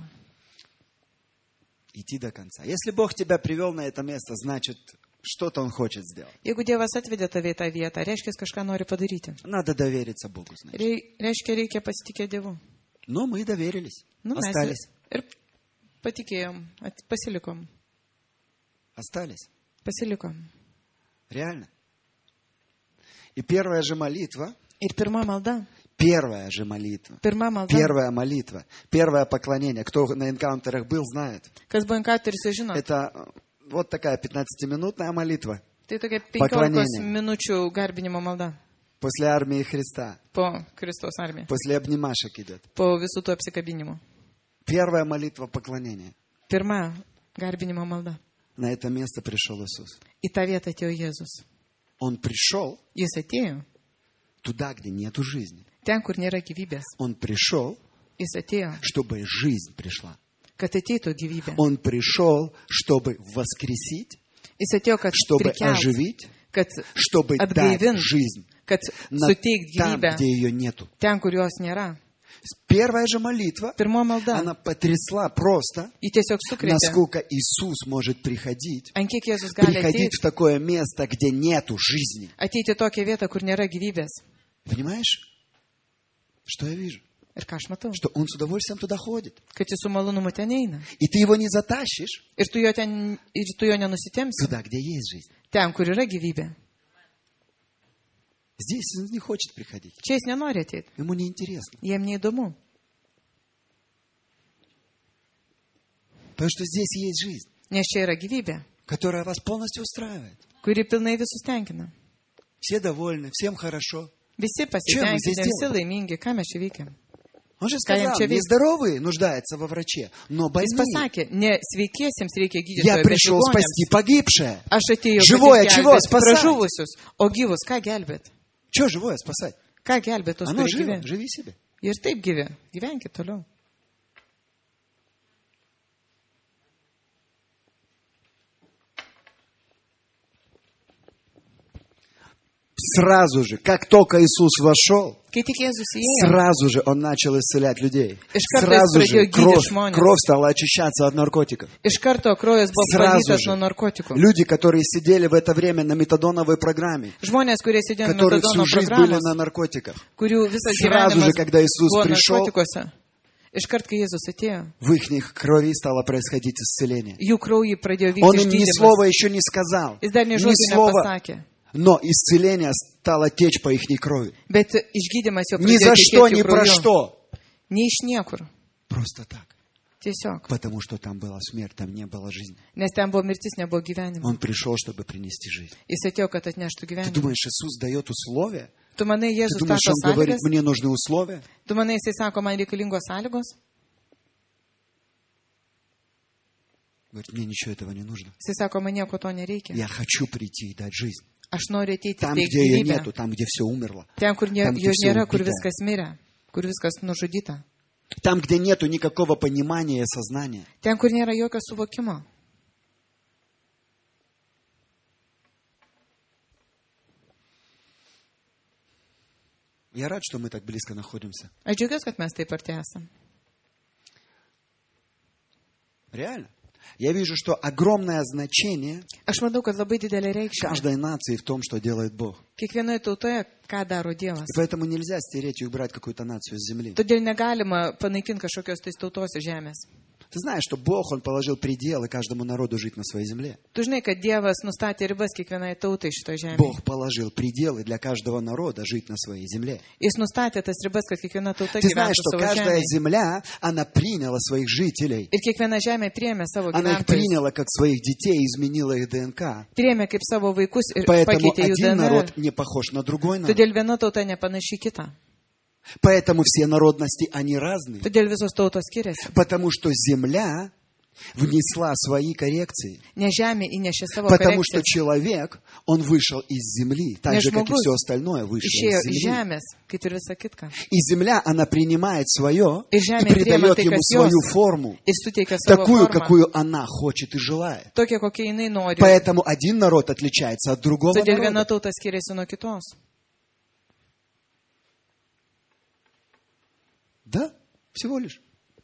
Идти до конца. Если Бог тебя привел на это место, значит, что-то Он хочет сделать. Jeigu Dievas atvedė tave į tą vietą, reiškia, jis kažką nori padaryti. Надо довериться Богу, значит. Rei, reiškia, reikia pasitikėti Dievu. Но мы доверились, Nu, mes остались, ir patikėjom, at- pasilikom. остались. Pasilikom. Реально. И первая же молитва, Ir pirma malda. первая же молитва, Pirma malda. первая молитва, первое поклонение, кто на энкаунтерах был, знает. Kas buvo inkatorius, žino. Это вот такая пятнадцатиминутная молитва Tai tokia Paklonėnė. penkiolikos minučių garbinimo malda. после армии Христа, Po Kristaus armijos. после обнимашек идет. Po visų tų apsikabinimų. Первая молитва поклонения. Pirma garbinimo malda. На это место пришел Иисус. Į tą vietą atėjo Jėzus. Он пришел Jis atėjo туда, где нету жизни. ten, kur nėra gyvybės. Он пришел, Jis atėjo, чтобы жизнь пришла. kad ateitų gyvybė. Он пришел, чтобы воскресить, Jis atėjo, kad чтобы prikelt, оживить, kad чтобы дать atgaivint, жизнь kad на- suteikt там, gyvybę где ее нету. ten, kur jos nėra. Первая же молитва, Pirmo malda. она потрясла просто, Ji tiesiog sukrėtė. насколько Иисус может приходить, Ant kiek Jėzus gali приходить ateiti, в такое место, где нету жизни. ateiti į tokią vietą, kur nėra gyvybės. Понимаешь, что я вижу? Ir ką aš matau? Что Он с удовольствием туда ходит. Kad jis su malonumu ten eina. И ты его не затащишь Ir tu jo, ten, ir tu jo nenusitemsi. туда, где есть жизнь. Ten, kur yra gyvybė. Здесь Он не хочет приходить. Čia jis nenori ateiti. Ему неинтересно. Jiem neįdomu. Потому что здесь есть жизнь, Nes čia yra gyvybė, которая вас полностью устраивает. kuri pilnai visus tenkina. Все довольны, всем хорошо. Visi здесь pasitenkinti, visi делаем? laimingi. Ką mes čia veikiam? Он же Ką jam сказал, čia не veikt? здоровые нуждаются во враче, но Jis больные. pasakė, ne sveikiesiems reikia Я gydytojo, bet пришел спасти ligoniams. погибшее. Aš atėjau Живое kad чего išgelbėt спасать? pražuvusius, o gyvus ką gelbėt? Что живое спасать? Ką gelbėt tos, Оно kurie живо, gyvi? живи себе. Ir taip gyvi. Gyvenkit toliau. Сразу же, как только Иисус вошел, Kai tik Jėzus įėjo, сразу же Он начал исцелять людей. Iš karto Сразу jis pradėjo же gydyti кровь, žmones. кровь стала очищаться от наркотиков. iš karto kraujas buvo Сразу valytas же. nuo narkotikų. Люди, которые сидели в это время на метадоновой программе, Žmonės, kurie sėdėjo ant которые всю metadono жизнь были programos, на наркотиках, kurių visas Сразу же, gyvenimas когда Иисус buvo пришел, narkotikuose. Iškart, kai Jėzus atėjo, в их крови стало происходить исцеление. jų kraujai pradėjo Он vykti им ни išgydymas. слова еще не сказал, Jis dar nei ни žodžio слова, nepasakė. но исцеление стало течь по их крови. Bet išgydymas jau Ни pradėjo за что, tekėti ни jų про krauju. что. Ne iš niekur. Просто так. Tiesiog. Потому что там была смерть, там не было жизни. Nes ten buvo mirtis, nebuvo gyvenimo. Он пришел, чтобы принести жизнь. Jis atėjo, kad atneštų Ты gyvenimą. думаешь, Иисус дает условия? Tu manai, Ты Jėzus думаешь, stato Он говорит, sąlygas? мне нужны условия? Tu manai, jisai sako, man reikalingos sąlygos? Говорит, мне ничего этого не нужно. Jisai sako, man nieko to nereikia. Я хочу прийти и дать жизнь. Aš noriu ateiti Там, teikti где ее gyvybę. нету, там, где все умерло. Ten, kur ne, Tam, где jo всё nėra, kur убито. viskas mirė, kur viskas nužudyta. Там, где нету никакого понимания и осознания. Ten, kur nėra jokio suvokimo. Я рад, что мы так близко находимся. Aš džiaugiuosi, kad mes taip arti esam. Реально. Я вижу, что огромное значение Aš matau, kad labai didelė reikšmė каждой нации в том, что делает Бог. kiekvienoje tautoje, ką daro Dievas. И поэтому нельзя стереть и убрать какую-то нацию с земли. Todėl negalima panaikinti kažkokios tais tautos iš žemės. Ты знаешь, что Бог, Он положил пределы каждому народу жить на своей земле. Tu žinai, kad Dievas nustatė ribas kiekvienai tautai šitoje žemėje. Бог положил пределы для каждого народа жить на своей земле. Jis nustatė tas ribas, kad kiekviena tauta Ты знаешь, gyventų что savo каждая žemėje. земля, она приняла своих жителей. Ir kiekviena žemė priėmė savo Она их gyventojus. приняла как своих детей и изменила их ДНК. Priėmė kaip savo vaikus ir Поэтому pakeitė jų один народ D N R. не похож на другой народ. Todėl viena tauta nepanaši į kitą. Поэтому все народности, они разные. Todėl visos tautos skiriasi. Потому что земля внесла свои коррекции. Ne žemė įnešė savo Потому что korekcijas. человек, он вышел из земли, так Не же, как и žmogus все остальное вышло Išėjo из iš земли. žemės, kaip ir visa kitka. И земля, она принимает свое И и žemė priima придает tai, ему kas свою jos. форму, Ir suteikia savo такую, formą. какую она хочет и желает. Tokia, kokia jinai nori. Поэтому один народ отличается от другого Todėl viena народа. tauta skiriasi nuo kitos. Да, всего лишь.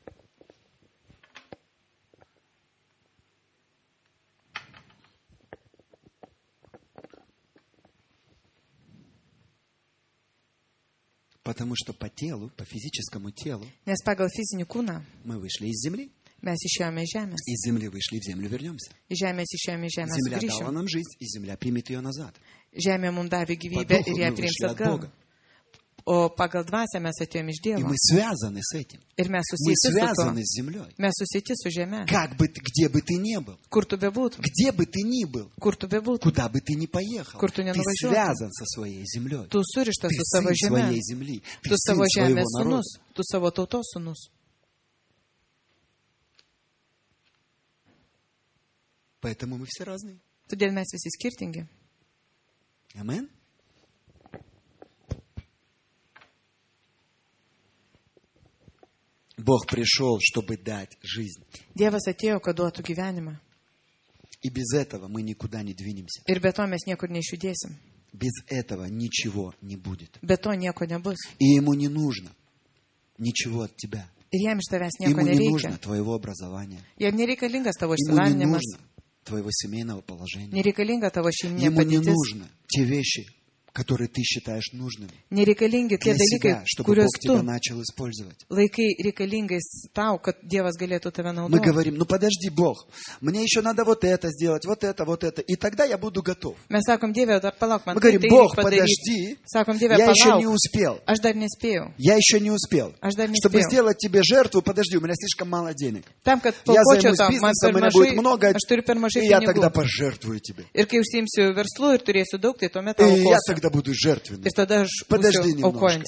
Потому что по телу, по физическому телу Nes pagal fizinį kūną мы вышли из земли. mes išėjome iš žemės. Из земли вышли, в землю вернемся. Iš žemės išėjome iš žemės Земля дала sugrįšim. нам жизнь, и земля примет ее назад. Žemė mums davė По gyvybę духу ir ją мы priims вышли от atgal. Бога. O pagal dvasę mes atėjome iš И Dievo. мы связаны с этим. Ir mes Мы susijęti su tuo. связаны с землей. Mes susijęti su žeme. Как бы, ты- где бы ты ни был, Kur tu bebūtum. где бы ты ни был, Kur tu bebūtum. куда бы ты ни поехал, Kur tu ты nenuvažiuotum. связан со своей землей. Tu surištas Ты su savo сын žeme. своей земли, ты Tu сын savo своего žemės народа. sunus. Tu savo tautos sunus. Поэтому мы все разные. Todėl mes visi skirtingi. Амен? Бог пришел, чтобы дать жизнь. Dievas atėjo, kad duotų gyvenimą. И без этого мы никуда не двинемся. Ir be to mes niekur neišjudėsim. Без этого ничего не будет. Be to nieko nebus. И ему не нужно ничего от тебя. Ir jam iš tavęs nieko Ему не нужно nereikia. твоего образования. Jam nereikalingas tavo Ему не išsilavinimas. нужно твоего семейного положения. Nereikalinga tavo šeiminė Ему не padėtis. нужно те вещи, которые ты считаешь нужными Nereikalingi tie для себя, dalykai, чтобы kuriuos Бог тебя tu начал использовать. laikai reikalingais tau, kad Dievas galėtų tave Мы naudoti. говорим, ну подожди, Бог, мне еще надо вот это сделать, вот это, вот это, и тогда я буду готов. Mes sakom, Dieve, dar palauk, man Мы tai говорим, tai Бог, reikia padaryti. подожди, Sakom, Dieve, я еще не palauk, успел. aš dar nespėjau. Я еще не успел. Aš dar Чтобы nespėjau. сделать тебе жертву, подожди, у меня слишком мало денег. Tam, kad Я paukočiau займусь tau, man бизнесом, per у меня будет mažai, много, aš turiu per mažai и я тогда pinigų. пожертвую тебе. Ir kai užsiimsiu verslu ir turėsiu daug, tai tuomet И я aukosiu. тогда буду жертвенным. Ir tada aš Подожди būsiu немножко. aukojantis.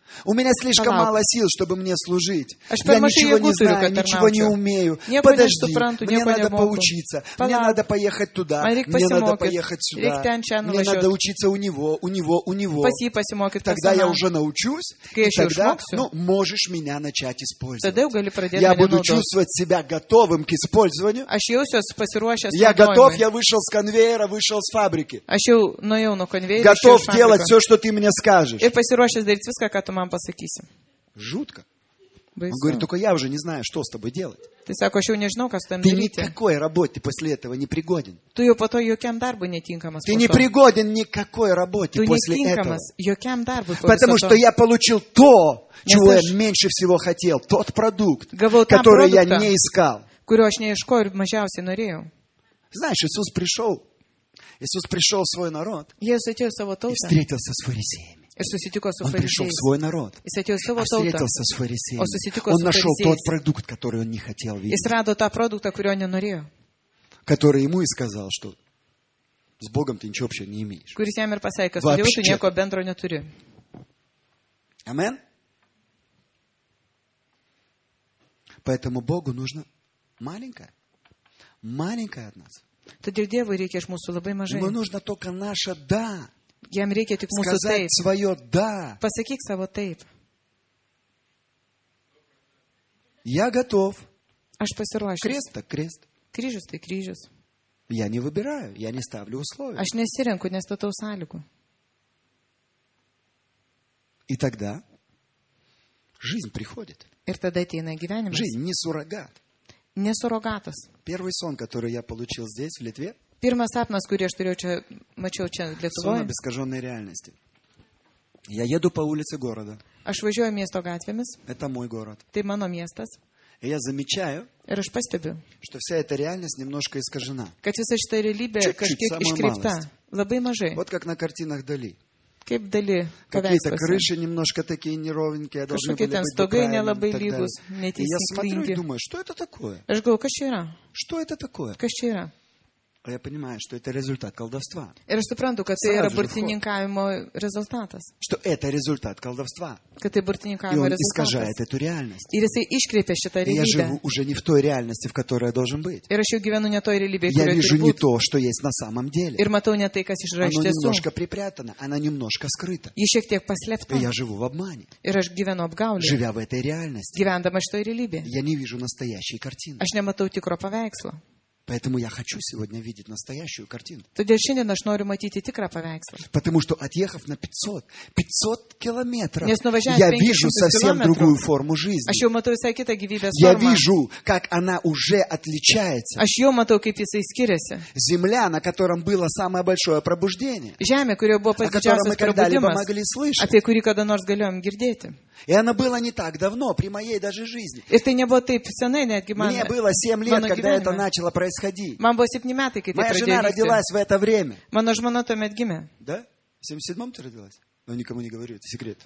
У меня слишком Палау. мало сил, чтобы мне служить. Aš Я per mažai ничего не jėgų turiu, знаю, kad ничего не tarnaučiau. умею. Nieko Подожди, nesuprantu, мне nieko надо nemoku. поучиться. Мне Palauk. надо поехать туда. Man reik Мне надо pasimokyt. поехать сюда. Reik ten čia Мне nuvažiuot. надо учиться у него, у него, у него. Pas jį pasimokyt, pas Тогда я aną. уже научусь, Kai и aš jau тогда, išmoksiu, ну, можешь меня начать использовать. tada jau gali pradėti Я mane буду naudoti. чувствовать себя готовым к использованию. Aš jausiuosi pasiruošęs Я готов, naudojimui. я вышел с конвейера, вышел с фабрики. Aš jau nuėjau nuo konvejerio. Готов išėjau iš делать fabriko. все, что ты мне скажешь. Ir pasiruošęs daryti viską, ką tu man pasakysi. Жутко. Он Baisu. говорит, только я уже не знаю, что с тобой делать. Tai sako, aš jau nežinau, kas tam Ты daryti. никакой работе после этого не пригоден. Tu jau po to jokiam darbui netinkamas. Ты po не to. пригоден никакой работе Tu после этого. netinkamas jokiam darbui. po Потому viso что to. я получил то, чего я слышь, меньше всего хотел. Тот продукт, Gavau tą который я produktą, не искал. kurio aš neieškojau ir mažiausiai norėjau. Знаешь, Иисус пришел. Иисус пришел в свой народ Jėzus atėjo į savo и tautą встретился с фарисеями. ir susitiko su Он пришел в fariziejais. свой народ, Jis atėjo į а savo tautą. встретился с O фарисеями. susitiko Он su нашел тот fariziejais. продукт, который он не хотел видеть, Jis rado tą produktą, kurio nenorėjo. который ему и сказал, что с Богом ты ничего общего не имеешь. Kuris jam ir pasakė, kad su Dievu tu Вообще. nieko bendro neturi. Амен? Поэтому Богу нужно маленькое. Маленькое от нас. Todėl Dievui reikia iš mūsų labai mažai. Ему нужно только наше «да». Jam reikia tik mūsų Сказать taip. свое «да». Pasakyk savo taip. Я готов. Aš pasiruošęs. Крест так крест. Kryžius tai kryžius. Я не выбираю, я не ставлю условия. Aš nesirenku, nestatau sąlygų. И тогда жизнь приходит. Ir tada ateina gyvenimas. Жизнь не суррогат. Nesurogatas. Первый сон, который я получил здесь, в Литве, Pirmas sapnas, kurį aš turėjau čia, mačiau čia сон Lietuvoje. об искаженной реальности. Я еду по улице города. Aš važiuoju miesto gatvėmis. Это мой город. Tai mano miestas. И я замечаю, Ir aš pastebiu, что вся эта реальность немножко искажена. kad visa šita realybė Čiut-čiut, kažkiek самую iškreipta. малость. Labai mažai. Вот как на картинах Дали. Kaip dali Какие-то paveiksluose. крыши немножко такие неровненькие, должны Kažkokie были ten быть stogai правильными nelabai и так далее. lygus, И я смотрю и netaisyklingi. думаю, что это такое? Aš galvoju, kas čia yra? Что это такое? Kas čia yra? А я понимаю, что это результат колдовства. Ir aš suprantu, kad tai yra Sąrašas burtininkavimo rezultatas. Что это результат колдовства. Kad tai И burtininkavimo он rezultatas. искажает эту реальность. Ir jisai iškreipia šitą И я realybę. живу уже не в той реальности, в которой я должен быть. Ir aš jau gyvenu ne toj realybėje, Я kurioje вижу turiu не būti. то, что есть на самом деле. Ir matau ne tai, kas yra iš Оно tiesų. немножко припрятано, оно немножко скрыто. Ji šiek tiek И paslėpta. я живу в обмане, Ir aš gyvenu apgaulėje. живя в этой реальности. Gyvendama šitoje realybėje. Я не вижу настоящей картины. Aš nematau tikro paveikslo. Поэтому я хочу сегодня видеть настоящую картину. Todėl šiandien aš noriu matyti tikrą paveikslą. Потому что отъехав на пятьсот, пятьсот километров, Nes nuvažiavęs я penkis вижу šimtus совсем kilometrų, другую форму жизни. Aš jau matau visai kitą gyvybės Я formą. вижу, как она уже отличается. Aš jau matau, kaip jisai skiriasi. Земля, на котором было самое большое пробуждение, Žemė, kurioje buvo о pats котором мы didžiausias когда-либо prabudimas, могли слышать. apie kurį kada nors galėjom girdėti. И оно было не так давно, при моей даже жизни. Ir tai nebuvo taip senai, netgi man. Мне было семь лет, mano когда это gyvenime. начало происходить. Man buvo septyni metai, kai tai Моя pradėjo жена vykti. родилась в это время. Mano žmona tuomet gimė. Да? В семьдесят седьмом ты родилась? Но никому не говорю, это секрет.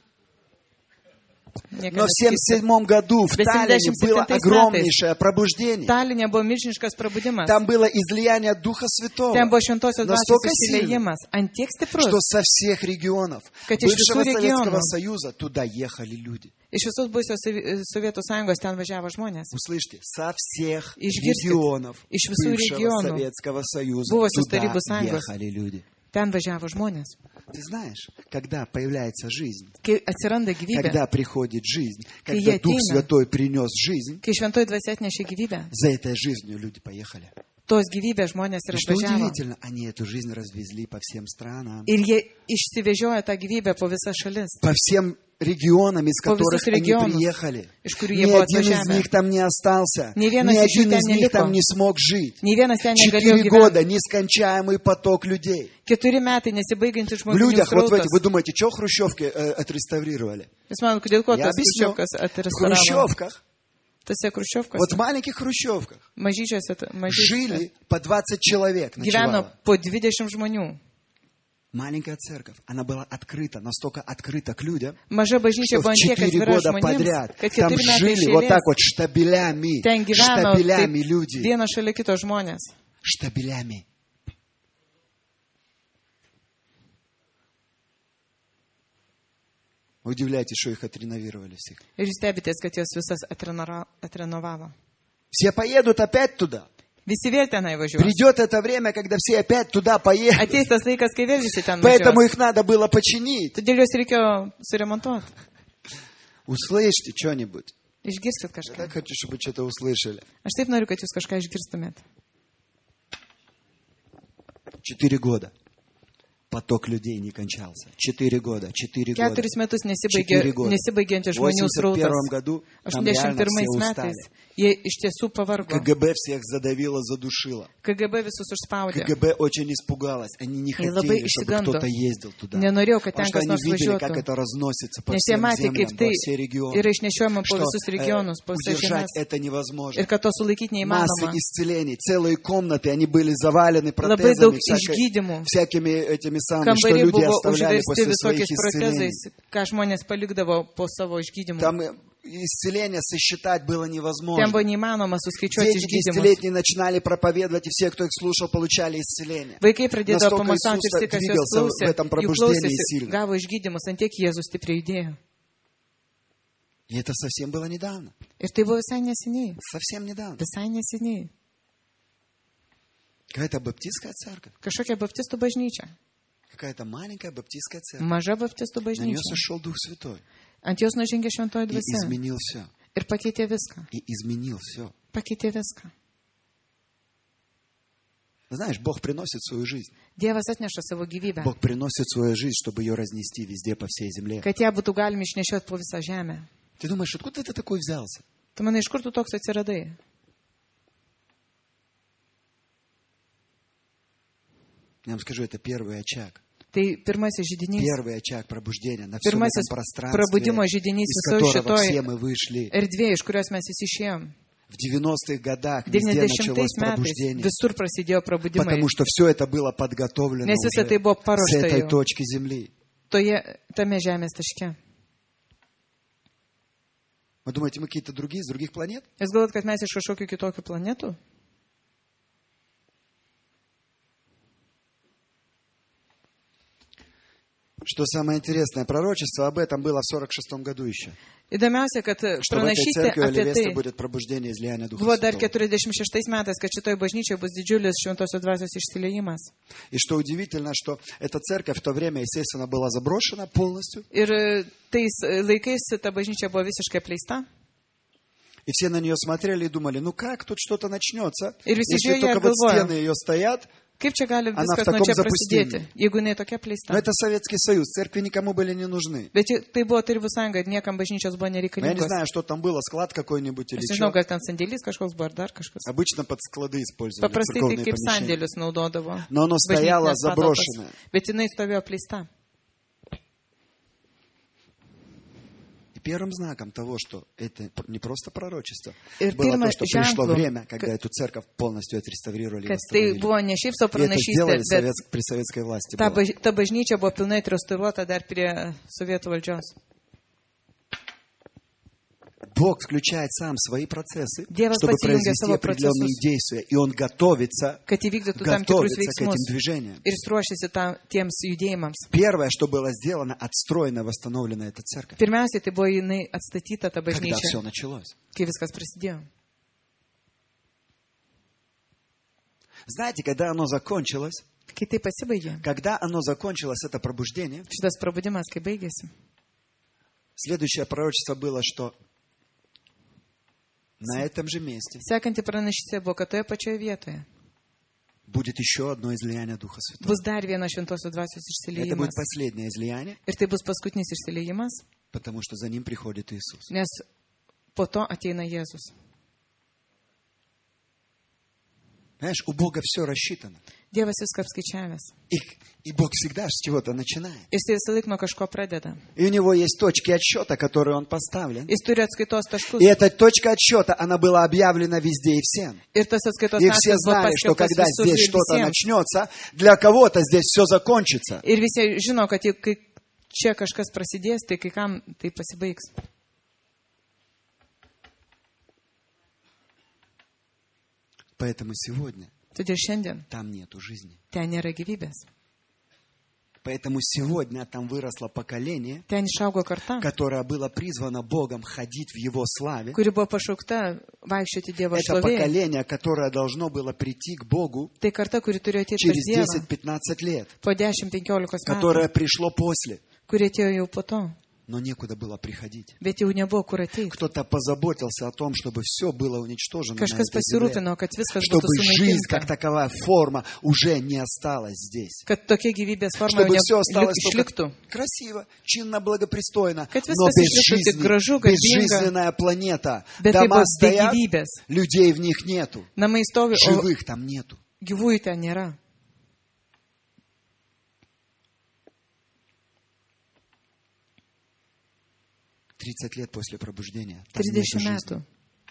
Niekam Но в nesakysiu. семьдесят седьмом году в В Таллине семьдесят было septintais огромнейшее пробуждение. Talinė buvo milžiniškas prabudimas. Там было излияние Духа Святого. Ten buvo šventosios dvasios Настолько сильно, įsiliejimas. Ant tiek stiprus, что со всех регионов Kad iš бывшего visų Советского regionų. Союза туда ехали люди. iš visos buvusios Sovi- Sovietų sąjungos ten važiavo žmonės. Услышьте, со всех Išgirskit, регионов iš visų бывшего regionų Советского Союза buvusios туда Tarybų sąjungos. ехали люди. Ten važiavo žmonės. Ты знаешь, когда появляется жизнь, Kai atsiranda gyvybė, когда приходит жизнь, Kai когда jie Дух ateina. Святой принес жизнь, kai šventoji dvasia atnešė gyvybę, за этой жизнью люди поехали. tos gyvybės žmonės ir И что atvažiavo. удивительно, они эту жизнь развезли по всем странам, Ir jie išsivežiojo tą gyvybę po visas šalis. по всем регионам, из По которых всех они регионам, приехали. iš kurių Ни jie buvo один из atvažiavę. них там не остался. Ни vienas Ни iš jų один ten из них neliko. там не смог жить. Nei vienas ten negalėjo Четыре gyventi. года нескончаемый поток людей. Keturi metai nesibaigiantis В žmonių людях, вот в srautas. эти, вы думаете, что хрущевки э, отреставрировали? Jūs manot, kodėl ko Я tas объясню. хрущевkas В atrestoravo? хрущевках, Tose хрущевkose, вот в маленьких хрущевках, mažyčiose, mažyčiose, жили по двадцать человек gyveno ночевало. po dvidešimt žmonių. Маленькая церковь, она была открыта, настолько открыта к людям, Maža bažnyčia что buvo в ant tiek четыре atvira года žmonėms, подряд kad там keturi metai iš жили вот так eilės вот штабелями, ten gyveno штабелями taip люди, vienas šalia kito žmonės. штабелями. Вы удивляетесь, что их отреновировали всех. Ir jūs stebitės, kad jos visas atrenora- atrenovavo. Все поедут опять туда. Visi vėl tenai važiuos. Придет это время, когда все опять туда поедут. Ateis tas laikas, kai vėl visi ten Поэтому važiuos. их надо было починить. Todėl juos reikėjo suremontuoti. Услышьте что-нибудь. Išgirskit Я kažką. так хочу, чтобы что-то услышали. Aš taip noriu, kad jūs kažką išgirstumėt. Четыре года. Поток людей не кончался. Четыре года. Четыре года. Keturis metus Четыре nesibaigė, года. nesibaigėjantis В žmonių восемьдесят первом srautas. году там реально все aštuoniasdešimt pirmais устали. metais jie iš tiesų pavargo. КГБ всех задавило, задушило. К Г Б visus užspaudė. КГБ очень испугалось. Они не И labai хотели, чтобы išsigando. кто-то ездил туда. Nenorėjau, kad Потому ten что kas они nors видели, как važiuotų. это разносится по Nes jie всем matė, землям, kaip tai во все регионы. yra išnešiojama po Что visus э, regionus, po visas удержать žemės. это невозможно. Ir kad to sulaikyti Массы neįmanoma. исцелений, целые комнаты, они были завалены Labai daug протезами, всякой- išgydymų. всякими этими самыми, что Kambariai люди buvo оставляли užversti после своих visokiais исцелений. protezais, ką žmonės palikdavo po savo išgydymų. Там э, исцеление сосчитать было Ten невозможно. buvo neįmanoma suskaičiuoti Дети išgydymus. десятилетние начинали проповедовать, и все, кто их слушал, получали исцеление. Vaikai pradėdavo Настолько pamasauti ir Иисус visi, kas juos двигался klausė, в этом jų пробуждении klausėsi, сильно. gavo išgydymus, ant tiek Jėzus stipriai judėjo. И это совсем было недавно. Ir tai buvo visai neseniai. Совсем недавно. Visai neseniai. Какая-то баптистская церковь. Kažkokia baptistų bažnyčia. Какая-то маленькая баптистская церковь. Maža baptistų На нее bažnyčia. сошел Дух Святой. Ant jos nužengė šventoji И dvasia. изменил все. Ir pakeitė viską. И изменил все. Pakeitė viską. Знаешь, Бог приносит свою жизнь. Dievas atneša savo gyvybę. Бог приносит свою жизнь, чтобы ее разнести везде по всей земле. Kad ją būtų galima išnešioti po visą žemę. Ты думаешь, откуда ты такой взялся? Tu manai, iš kur tu toks atsiradai? Я вам скажу, это первый очаг. Tai pirmasis žydinys. Первый очаг пробуждения на всем этом Pirmasis пространстве, prabudimo žydinys из visoje которого все šitoje мы вышли. erdvėje, iš kurios mes visi išėjom. В девяностых годах везде началось devyniasdešimtais metais пробуждение. visur prasidėjo prabudimai. Потому что все это было подготовлено Nes visą tai уже buvo с paruošta этой jau. точки земли. Toje, tame žemės taške. Вы думаете, мы какие-то другие, с других планет? Jūs galvojat, kad mes iš kažkokių kitokių planetų? Что самое интересное, пророчество об этом было в сорок шестом году еще. Įdomiausia, kad Что в этой pranašystė церкви apie Оливеста tai будет пробуждение излияния Духа buvo dar Святого. keturiasdešimt šeštais metais, kad šitoje bažnyčioje bus didžiulis šventosios dvasios išsiliejimas. И что удивительно, что эта церковь в то время, естественно, была заброшена полностью. Ir e, tais e, laikais ta bažnyčia buvo visiškai apleista. И все на нее смотрели и думали, ну как тут что-то начнется, Ir visi если žiūrėjo только ir вот galvojo, стены ее стоят. kaip čia gali Она в viskas nuo таком čia запустении. prasidėti, jeigu jinai tokia Но apleista. это Советский Союз, церкви никому были не нужны. Bet ji- tai buvo Tarybų sąjunga, niekam bažnyčios buvo Но я не nereikalingos. знаю, что там было, sклад какой-нибудь или Aš nežinau, что. gal ten sandėlys kažkoks buvo ar dar kažkas. Обычно под склады использовали Paprastai tai церковные kaip помещения. sandėlius naudodavo. Но оно стояло bažnytinės patalpas. заброшенное. Bet jinai stovėjo apleista. И первым знаком того, что это не просто пророчество, Ir было pirma то, что пришло ženklu, время, когда эту церковь полностью отреставрировали и kad tai восстановили. buvo ne šiaip savo И это сделали pranašystė, bet совет- при советской власти. ta, было. baž, ta bažnyčia buvo pilnai restauruota dar prie sovietų valdžios. Bог включает сам свои процессы, Dievas чтобы pats įjungia произвести savo определенные procesus, действия. И Он готовится, kad įvykdytų tam tikrus готовится к этим veiksmus движениям. ir jis ruošiasi tam, tiems judėjimams. Первое, что было сделано, отстроена, восстановлена эта церковь. Pirmiausia, tai buvo jinai atstatyta ta Когда bažnyčia, все началось. kai viskas prasidėjo. Знаете, когда оно закончилось, Kai tai pasibaigė, когда оно закончилось, это пробуждение, šitas prabudimas, kai baigėsi, следующее пророчество было, что на этом же месте sekanti pranašystė buvo, kad toje pačioje vietoje будет еще одно излияние Духа Святого. bus dar vienas šventosios dvasios Это будет išsiliejimas. последнее излияние, Ir tai bus paskutinis išsiliejimas, потому что за ним приходит Иисус. nes po to ateina Jėzus. Знаешь, у Бога все рассчитано. Dievas viską apskaičiavęs. И, и Бог всегда с чего-то начинает. Jis visą laiką nuo kažko pradeda. И у него есть точки отсчета, которые он поставлен. Jis turi atskaitos taškus. И эта точка отсчета, она была объявлена везде и всем. Ir tas atskaitos И все taškas buvo знали, что paskelbtas когда visur здесь ir что-то visiems. начнется, для кого-то здесь все закончится. Ir visi žino, kad jei- kai čia kažkas prasidės, tai kai kam tai pasibaigs. Поэтому сегодня Todėl šiandien там нету жизни. ten nėra gyvybės. Поэтому сегодня там выросло поколение, Ten išaugo karta, которое было призвано Богом ходить в Его славе. kuri buvo pašaukta vaikščioti Dievo Это šlovėje. поколение, которое должно было прийти к Богу Tai karta, kuri turėjo ateiti pas через Dievą десять-пятнадцать лет, po dešimt penkiolikos metų, которое пришло после, kuri atėjo jau po to, но некуда было приходить. bet jau nebuvo kur ateiti. Кто-то позаботился о том, чтобы все было уничтожено на Kažkas этой земле, pasirūpino, kad viskas чтобы būtų жизнь как sunaikinta, таковая форма уже не осталась здесь. kad tokia gyvybės forma jau Чтобы ne- все осталось lik- только išliktų. красиво, чинно, благопристойно, Kad но viskas без išliktų tik жизни, gražu, garbinga, безжизненная планета. bet tai Дома bus be стоят, gyvybės. людей в них нету, Namai stovi, o живых там нету. gyvųjų ten nėra. тридцать лет после пробуждения. Там нету trisdešimt жизни. metų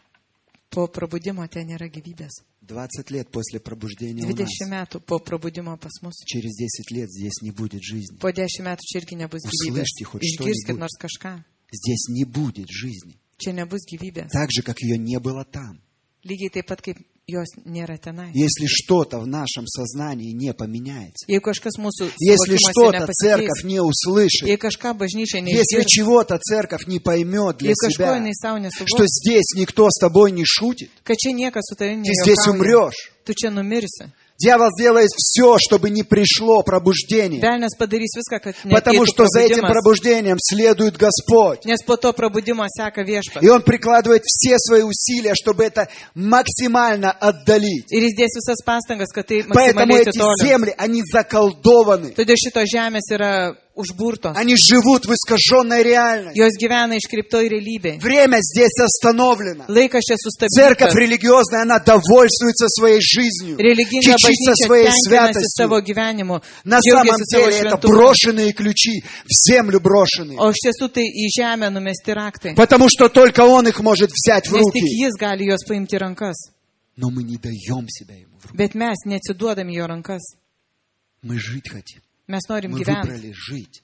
po prabudimo ten nėra gyvybės. двадцать лет после пробуждения у нас. dvidešimt metų po prabudimo pas mus. Через десять лет здесь не будет жизни. Po dešimt metų čia irgi nebus gyvybės. Услышьте хоть Išgirskit что-нибудь. nors kažką. Здесь не будет жизни. Čia nebus gyvybės. Так же, как ее не было там. Lygiai taip pat, kaip jos nėra tenai. Если что-то в нашем сознании не поменяется, Jeigu kažkas mūsų если suvokimuose что-то nepasikeis, церковь не услышит, jei kažką bažnyčia если neišgirs, чего-то церковь не поймет для jei kažko себя, jinai savo что nesuvoks, здесь никто с тобой не шутит, kad čia niekas su tavimi ты здесь nejuokauja, умрешь. tu čia numirsi. Дьявол сделает все, чтобы не пришло пробуждение. Velnias padarys viską, kad Потому neateitų что за этим prabudimas, пробуждением следует Господь. nes po to prabudimo seka viešpats. И Он прикладывает все свои усилия, чтобы это максимально отдалить. Ir jis dės visas pastangas, kad tai Поэтому maksimaliai эти atitolins. земли, они заколдованы. Todėl šitos žemės yra užburtos. Они живут в искаженной реальности. Jos gyvena iškreiptoj realybėje. Время здесь остановлено. Laikas čia Церковь sustabdytas. религиозная, она довольствуется своей жизнью, Religinga кичится bažnyčia своей tenkinasi savo святостью. gyvenimu, На самом džiaugiasi savo деле это šventumu. брошенные ключи, в землю брошенные. O iš tiesų tai į žemę numesti raktai. Потому что только Он их может взять в Nes tik руки. jis gali juos paimti į rankas. Но мы не даем себя Ему в руки. Bet mes neatsiduodam į jo rankas. Мы жить хотим. Mes norim Мы gyventi. выбрали жить.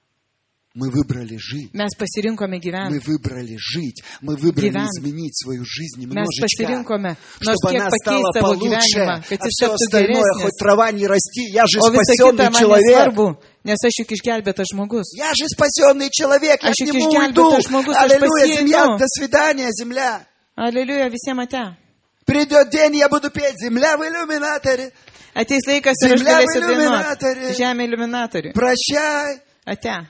Мы выбрали жить. Mes pasirinkome Мы gyventi. выбрали жить. Мы выбрали Gyvent. изменить свою жизнь Mes немножечко, pasirinkome nors чтобы kiek она стала pakeisti savo получше, gyvenimą, kad а jis все taptų остальное, geresnis. хоть трава не расти, я же O visa kita спасенный man человек. nesvarbu, nes aš juk išgelbėtas žmogus. Я же спасенный человек, я Aš к juk нему išgelbėtas уйду. žmogus, aš Аллилуйя, pas jį земля, einu. до свидания, земля. Aleliuja visiems ate. Придет день, я буду петь, земля в иллюминаторе. Ateis laikas ir aš Земля в galėsiu dainuoti. иллюминаторе. Žemė iliuminatoriui. Прощай. Ate.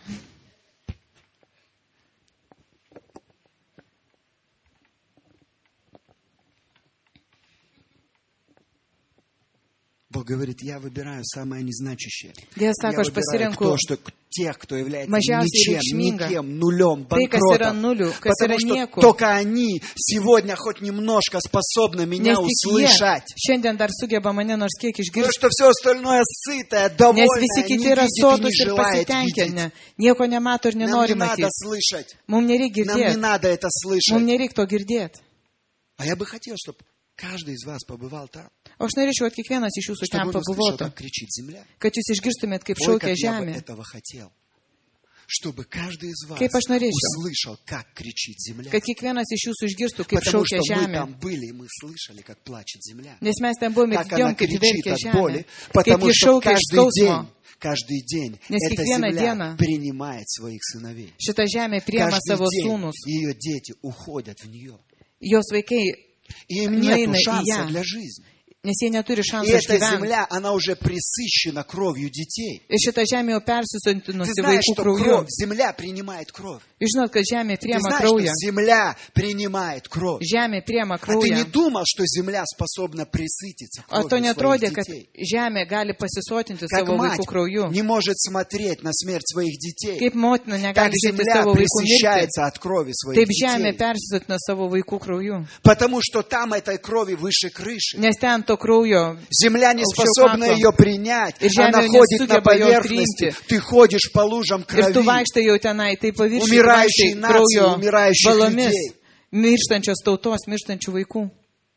Бог говорит, я выбираю самое незначащее. Dievas Я sako, aš выбираю pasirenku то, что тех, кто является mažiausiai ничем, reikšminga. никем, нулем, Tai, kas yra банкротом. nuliu, kas yra Потому что nieku. только они сегодня хоть немножко способны меня Nes tik jie услышать. šiandien dar sugeba mane nors kiek Потому išgirsti. что все остальное сытое, Nes довольное, visi не kiti yra видит и sotus не ir желает видеть. pasitenkinę. Nieko nemato ir Нам nenori не надо matyti. слышать. Mums nereikia Нам не girdėti. надо это Mums слышать. nereikia to girdėti. А я бы хотел, чтобы каждый из вас побывал там. O aš norėčiau, kad kiekvienas iš jūsų ten Чтобы он услышал, pabuvotų. как кричит земля. Kad jūs išgirstumėt, kaip Ой, šaukia как я бы žemė. этого хотел. Чтобы каждый из вас Kaip aš norėčiau. услышал, как кричит земля. Kad kiekvienas iš jūsų išgirstų, kaip Потому šaukia что мы žemė. там были, и мы слышали, как плачет земля. Nes mes ten buvome ir Как она girdėjom, kaip кричит verkia от žemė. боли, Kaip потому jis что šaukia iš каждый skausmo. день, каждый день Nes эта kiekvieną земля dieną принимает своих сыновей. Šitą žemę priema Каждый savo день sūnus. ее дети уходят в нее. Jos vaikai, И им нет Nueina į шанса ją. для жизни. nes jie neturi И šansų эта išgyventi. земля, она уже присыщена кровью детей. Ir šitą žemę jau Ты persisuntinusi знаешь, vaikų что krauju. кровь, земля принимает кровь. Jūs žinot, kad žemė Ты priema знаешь, kraują. что земля принимает кровь. Žemė priema А ты не kraują. думал, что земля способна присытиться O to кровью netrodė, своих kad детей? žemė gali pasisotinti Как savo мать vaikų krauju. не может смотреть на смерть своих детей, Kaip motina так negali žiūrėti земля savo vaikų mirtį. присыщается от крови своих Taip žemė детей. persisotina savo vaikų krauju. Потому что там этой крови выше крыши. Nes ten to kraujo. Земля не Aukščiau способна kaklo. ее принять. Ir žemė Она jau ходит на nesugeba jo поверхности. priimti. Ты ходишь по лужам Ir tu крови. vaikštai jau tenai, tai paviršiai Умирающей vaikštai нации, kraujo умирающих balomis, людей. mirštančios tautos, mirštančių vaikų.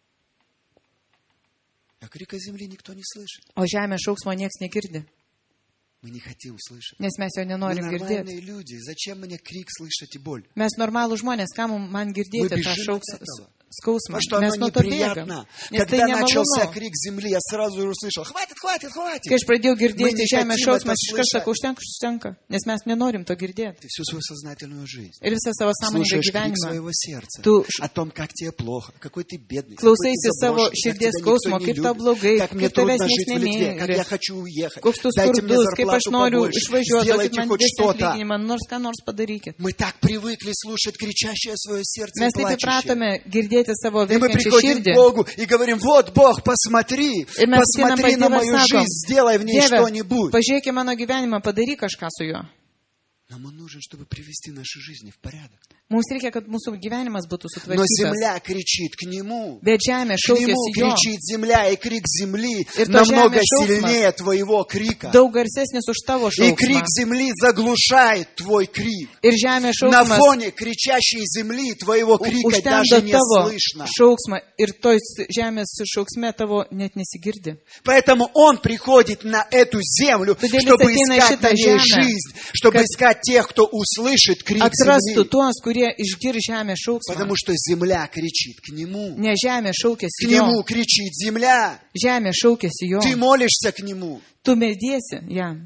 А крика земли никто не слышит. O žemė šauksmo nieks negirdi, Мы не хотим слышать. nes mes jo Мы nenorim girdėti. нормальные люди. Зачем мне крик слышать и боль? Mes normalų žmonės, ką mums man Мы girdėti tą бежим от šauks, этого. skausmą, Потому что mes оно nuo to bėgam. неприятно. Nes tai Когда начался nemalonu. крик земли, я сразу услышал: хватит, хватит, Kai хватит. aš pradėjau Мы girdėti не žemės хотим šauksmą, это aš iškart sakau, слышать. užtenka, užtenka, nes mes nenorim to girdėti. Ты всю свою сознательную жизнь Ir visą savo sąmoningą слушаешь крик gyvenimą своего сердца tu о том, как тебе плохо, какой ты бедный, какой ты klausaisi savo заброшенный, как širdies тебя никто skausmo, не kaip tau любит, blogai, как мне kaip tavęs трудно nieks жить в Литве, как я nemyli, хочу уехать. koks tu Дайте мне skurdus, kaip aš зарплату noriu побольше, išvažiuoti, duokit сделайте man хоть didesnį что-то. atlyginimą, nors ką nors padarykit. Мы так привыкли слушать кричащее свое сердце и Mes taip плачущее. įpratome girdėti savo И мы verkiančią приходим širdį. к Богу и говорим: вот Бог, посмотри, Ir mes ateinam посмотри pas на Dievą ir мою sakom: жизнь, сделай в ней Dieve, что-нибудь. pažiūrėk į mano gyvenimą, padaryk kažką su juo. Нам он нужен, чтобы привести наши жизни в порядок. Mums reikia, kad mūsų gyvenimas būtų Но sutvarkytas. земля кричит к Нему. Bet žemė К Нему šaukėsi jo. кричит земля, и крик земли Ir to намного žemės šauksmas сильнее твоего крика. Daug garsesnis už tavo И крик šauksmą. земли заглушает твой крик. Ir žemė На šauksmas фоне кричащей земли твоего крика даже užtemdo не tavo слышно. šauksmą. Ir toj žemės šauksme tavo net nesigirdi. Поэтому Он приходит на эту землю, Todėl чтобы jis ateina į искать šitą на ней žemę, жизнь, чтобы kad искать тех, кто услышит крик Atrastų земли. tuos, kurie išgir žemę šauksmą. Потому что земля кричит к Нему. Ne žemė К šaukėsi Нему jo. кричит земля. Žemė šaukėsi jo. Ты молишься к Нему. Tu meldiesi jam,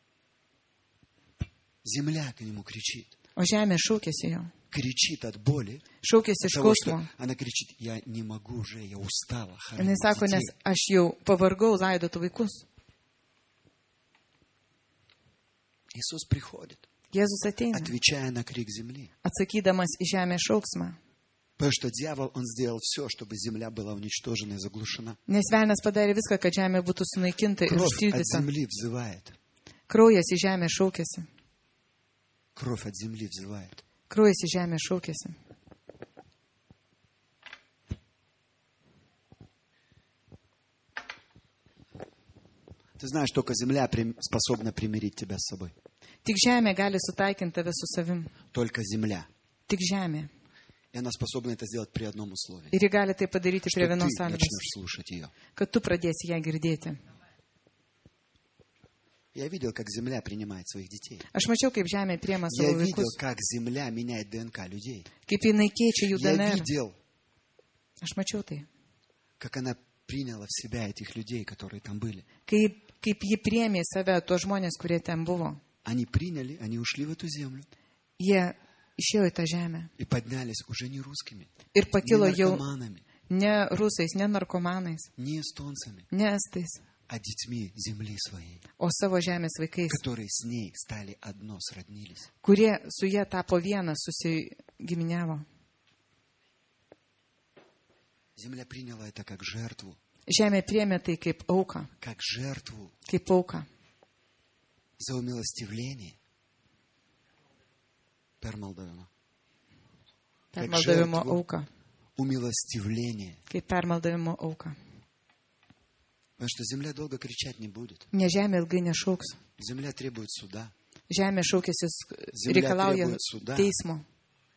Земля к Нему кричит. o žemė šaukėsi jo. Кричит от боли. Šaukėsi От iš того, что skausmo. она кричит: я не могу уже, я устала Jis хоронить sako, nes детей. aš jau pavargau laidoti vaikus. Иисус приходит, Jėzus ateina, отвечая на крик земли. atsakydamas į žemę šauksmą. Потому что дьявол, он сделал все, чтобы земля была уничтожена и заглушена. Nes velnas padarė viską, kad žemė būtų sunaikinta ir Кровь от užtildyta. земли взывает. Kraujas į žemę šaukėsi. Кровь от земли взывает. Kraujas į žemę šaukėsi. Ты знаешь, только земля прим- способна примирить тебя с собой. Tik žemė gali sutaikinti tave su savim. Только земля. Tik žemė. И она способна это сделать при одном условии. Ir ji gali tai padaryti Что prie ты vienos sąlygos. начнешь слушать ее. Kad tu pradėsi ją girdėti. Я видел, как земля принимает своих детей. Aš mačiau, kaip žemė priema Я savo видел, vaikus. как земля меняет ДНК людей. Kaip jinai keičia jų Я D N R. видел, Aš mačiau tai. как она приняла в себя этих людей, которые там были. Kaip, kaip ji priemė į save tuos žmonės, kurie ten buvo. Они приняли, они ушли в эту землю Jie išėjo į tą žemę. и поднялись уже не русскими, Ir не pakilo jau наркоманами, ne rusais, ne narkomanais, не эстонцами, ne estais, а детьми земли своей, o savo žemės vaikais, которые с ней стали одно, сроднились. kurie su jie tapo vienas, susigiminiavo. Земля приняла это как жертву, Žemė priemė tai kaip auką, как жертву kaip auką. за умилостивление. Пермалдавимо. Как Permaldavimo жертву auką. умилостивление. Kaip permaldavimo auką. Потому что земля долго кричать не будет. Ne žemė ilgai nešauks. Земля требует суда. Žemė šaukėsi, Земля reikalauja требует суда. teismo.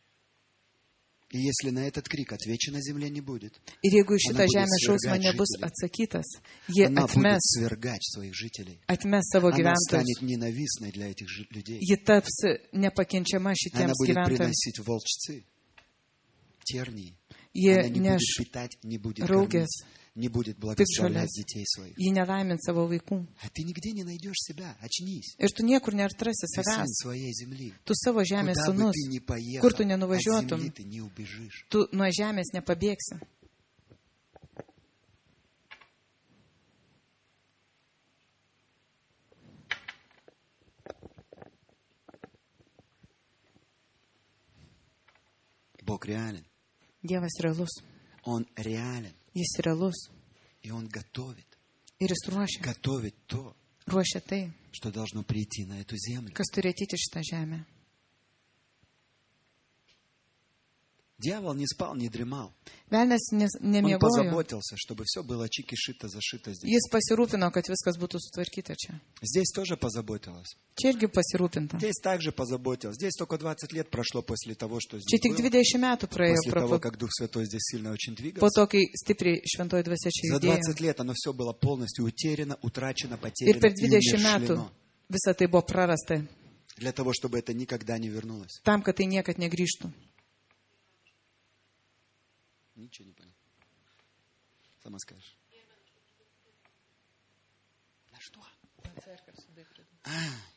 И если на этот крик отвечено на земле не будет, Ir jeigu iš Она šitą будет žemės šauksmą свергать nebus жителей. atsakytas, jie она будет atmes, свергать своих жителей. atmes savo Она gyventojus. станет ненавистной для этих жи- людей. Ji taps nepakenčiama Она šitiems будет gyventojams. приносить волчцы, тернии. Jie Она не будет neš питать, не будет raugės, кормить, не будет благословлять piktžolės. детей своих. Ji nelaimint savo vaikų. А ты нигде не найдешь себя. Очнись. Ir tu niekur neatrasi Ты сын savęs. своей земли. Tu savo žemės Куда бы sūnus. ты ни поехал, Kur tu от nenuvažiuotum, земли ты не убежишь. tu nuo žemės nepabėgsi. Бог реален. Dievas realus. Он реален. Jis realus. И Он готовит. Ir jis ruošia. Готовит то, Ruošia tai, что должно прийти на эту землю. kas turi ateiti šitą žemę. Дьявол не спал, не дремал. Velnes nes- Он nemiegojo. позаботился, чтобы все было чики-шито, зашито здесь. Jis pasirūpino, kad viskas būtų sutvarkyta čia. Здесь тоже позаботилась. Čia irgi pasirūpinta. Здесь также позаботилась. Здесь только двадцать лет прошло после того, что Čia здесь tik было. dvidešimt metų praėjo После pro, того, как Дух Святой здесь сильно очень po двигался. to, kai stipriai šventoji dvasia čia За judėjo. двадцать лет оно все было полностью утеряно, утрачено, Ir потеряно per и dvidešimt metų умершлено. visa tai buvo prarasta. Для того, чтобы это никогда не вернулось. Tam, kad tai niekad negrįžtų. Ничего не понял. Сама скажешь. На что? А.